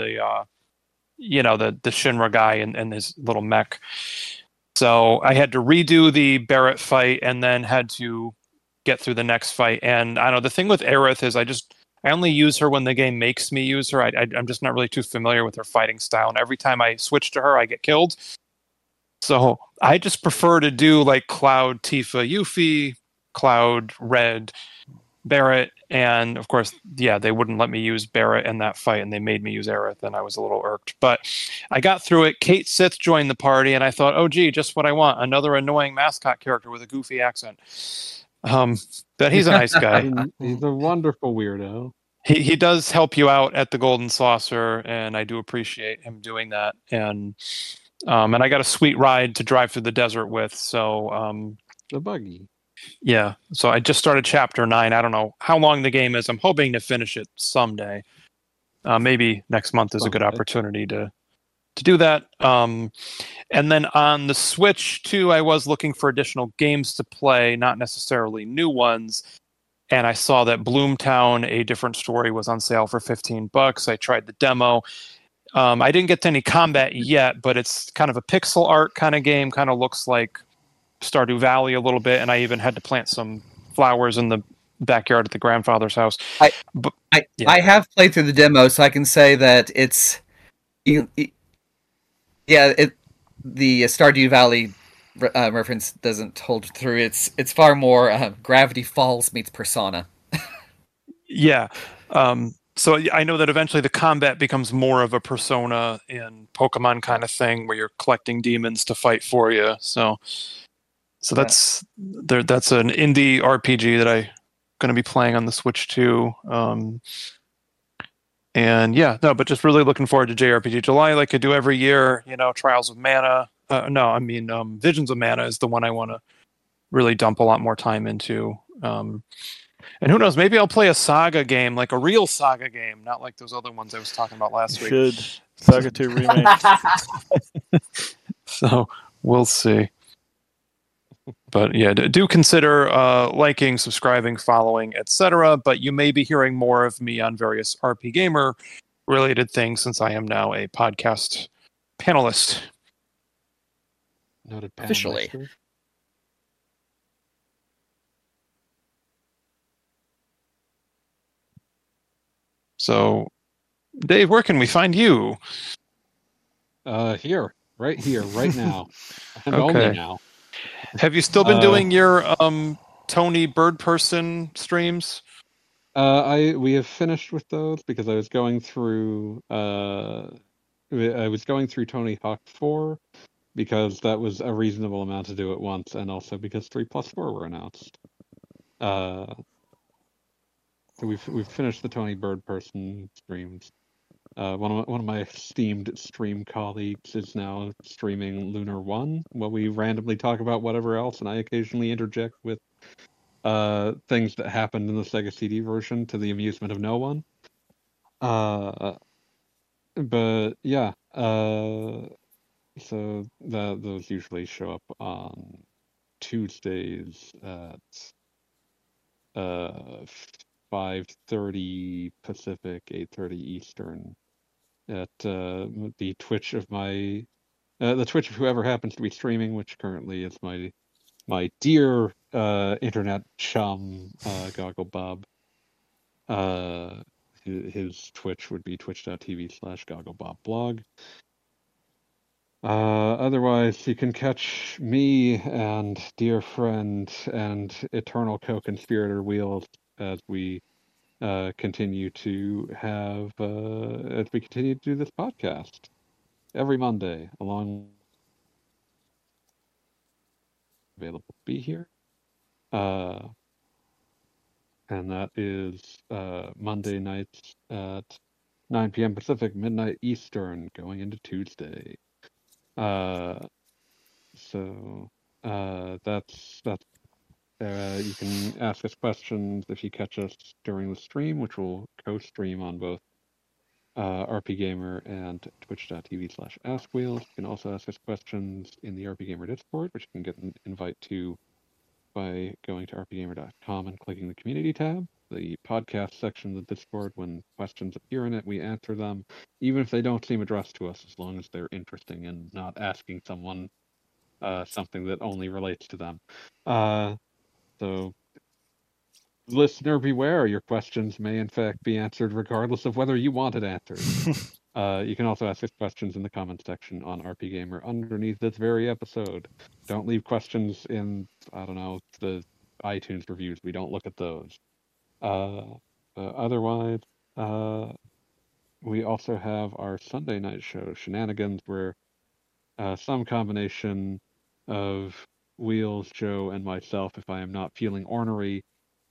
Shinra guy and his little mech. So I had to redo the Barret fight and then had to get through the next fight. And I know the thing with Aerith is I only use her when the game makes me use her. I'm just not really too familiar with her fighting style. And every time I switch to her, I get killed. So I just prefer to do like Cloud, Tifa, Yuffie, Cloud, Red, Barret, and of course, they wouldn't let me use Barret in that fight, and they made me use Aerith, and I was a little irked. But I got through it. Kate Sith joined the party, and I thought, oh, gee, just what I want. Another annoying mascot character with a goofy accent. But he's a nice guy. He's a wonderful weirdo. He does help you out at the Golden Saucer, and I do appreciate him doing that. And I got a sweet ride to drive through the desert with, so... the buggy. Yeah, so I just started Chapter 9. I don't know how long the game is. I'm hoping to finish it someday. Maybe next month is a good opportunity to to do that. And then on the Switch too, I was looking for additional games to play, not necessarily new ones. And I saw that Bloomtown: A Different Story was on sale for $15. I tried the demo. I didn't get to any combat yet, but it's kind of a pixel art kind of game. Kind of looks like Stardew Valley a little bit, and I even had to plant some flowers in the backyard at the grandfather's house. I have played through the demo, so I can say that it's the Stardew Valley reference doesn't hold through. It's far more Gravity Falls meets Persona. Yeah. So I know that eventually the combat becomes more of a Persona and Pokemon kind of thing, where you're collecting demons to fight for you. So that's an indie RPG that I'm going to be playing on the Switch too. But just really looking forward to JRPG July, like I do every year. Trials of Mana. Visions of Mana is the one I want to really dump a lot more time into. And who knows, maybe I'll play a Saga game, like a real Saga game, not like those other ones I was talking about last week. Should. Saga 2 remake. So we'll see. But yeah, do consider liking, subscribing, following, etc. But you may be hearing more of me on various RP Gamer related things, since I am now a podcast panelist. Noted panelist. Officially. So, Dave, where can we find you? Here, right now, and Okay. only now. Have you still been doing your Tony Bird Person streams? We have finished with those because I was going through Tony Hawk 4 because that was a reasonable amount to do at once, and also because 3+4 were announced. So we've finished the Tony Bird Person streams. One of my esteemed stream colleagues is now streaming Lunar 1, while we randomly talk about whatever else, and I occasionally interject with things that happened in the Sega CD version to the amusement of no one. But yeah, so those usually show up on Tuesdays at 5:30 Pacific, 8:30 Eastern, at the Twitch of the Twitch of whoever happens to be streaming, which currently is my dear internet chum, Goggle Bob. His Twitch would be twitch.tv/GoggleBobblog. Otherwise, you can catch me and dear friend and eternal co-conspirator Wheels as we continue to do this podcast every Monday, available to be here. And that is Monday nights at 9 p.m. Pacific, midnight Eastern, going into Tuesday. So that's you can ask us questions if you catch us during the stream, which will co-stream on both RP Gamer and twitch.tv/AskWheels. You can also ask us questions in the RP Gamer Discord, which you can get an invite to by going to rpgamer.com and clicking the community tab. The podcast section of the Discord, when questions appear in it, we answer them, even if they don't seem addressed to us, as long as they're interesting and not asking someone something that only relates to them. So, listener beware, your questions may in fact be answered regardless of whether you want it answered. You can also ask us questions in the comments section on RP Gamer underneath this very episode. Don't leave questions in, the iTunes reviews. We don't look at those. Otherwise, we also have our Sunday night show, Shenanigans, where some combination of Wheels, Joe, and myself, if I am not feeling ornery,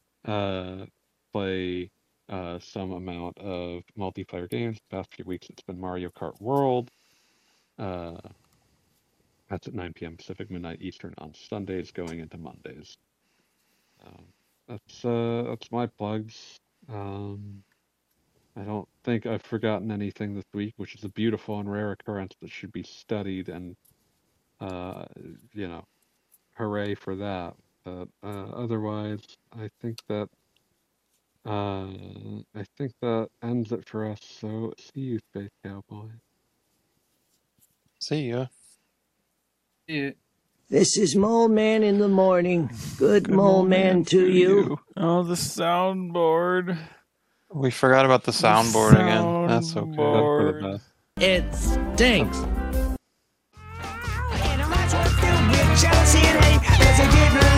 play some amount of multiplayer games. The past few weeks it's been Mario Kart World. That's at 9 p.m. Pacific, midnight Eastern on Sundays, going into Mondays. That's my plugs. I don't think I've forgotten anything this week, which is a beautiful and rare occurrence that should be studied, and hooray for that. But otherwise, I think that ends it for us. So see you, Space Cowboy. See ya. Yeah. This is Mole Man in the morning. Good Mole Man to you. Oh, the soundboard. We forgot about the soundboard again. That's okay. Soundboard. It stinks. And I'm not filled with jealousy and hate. There's a difference.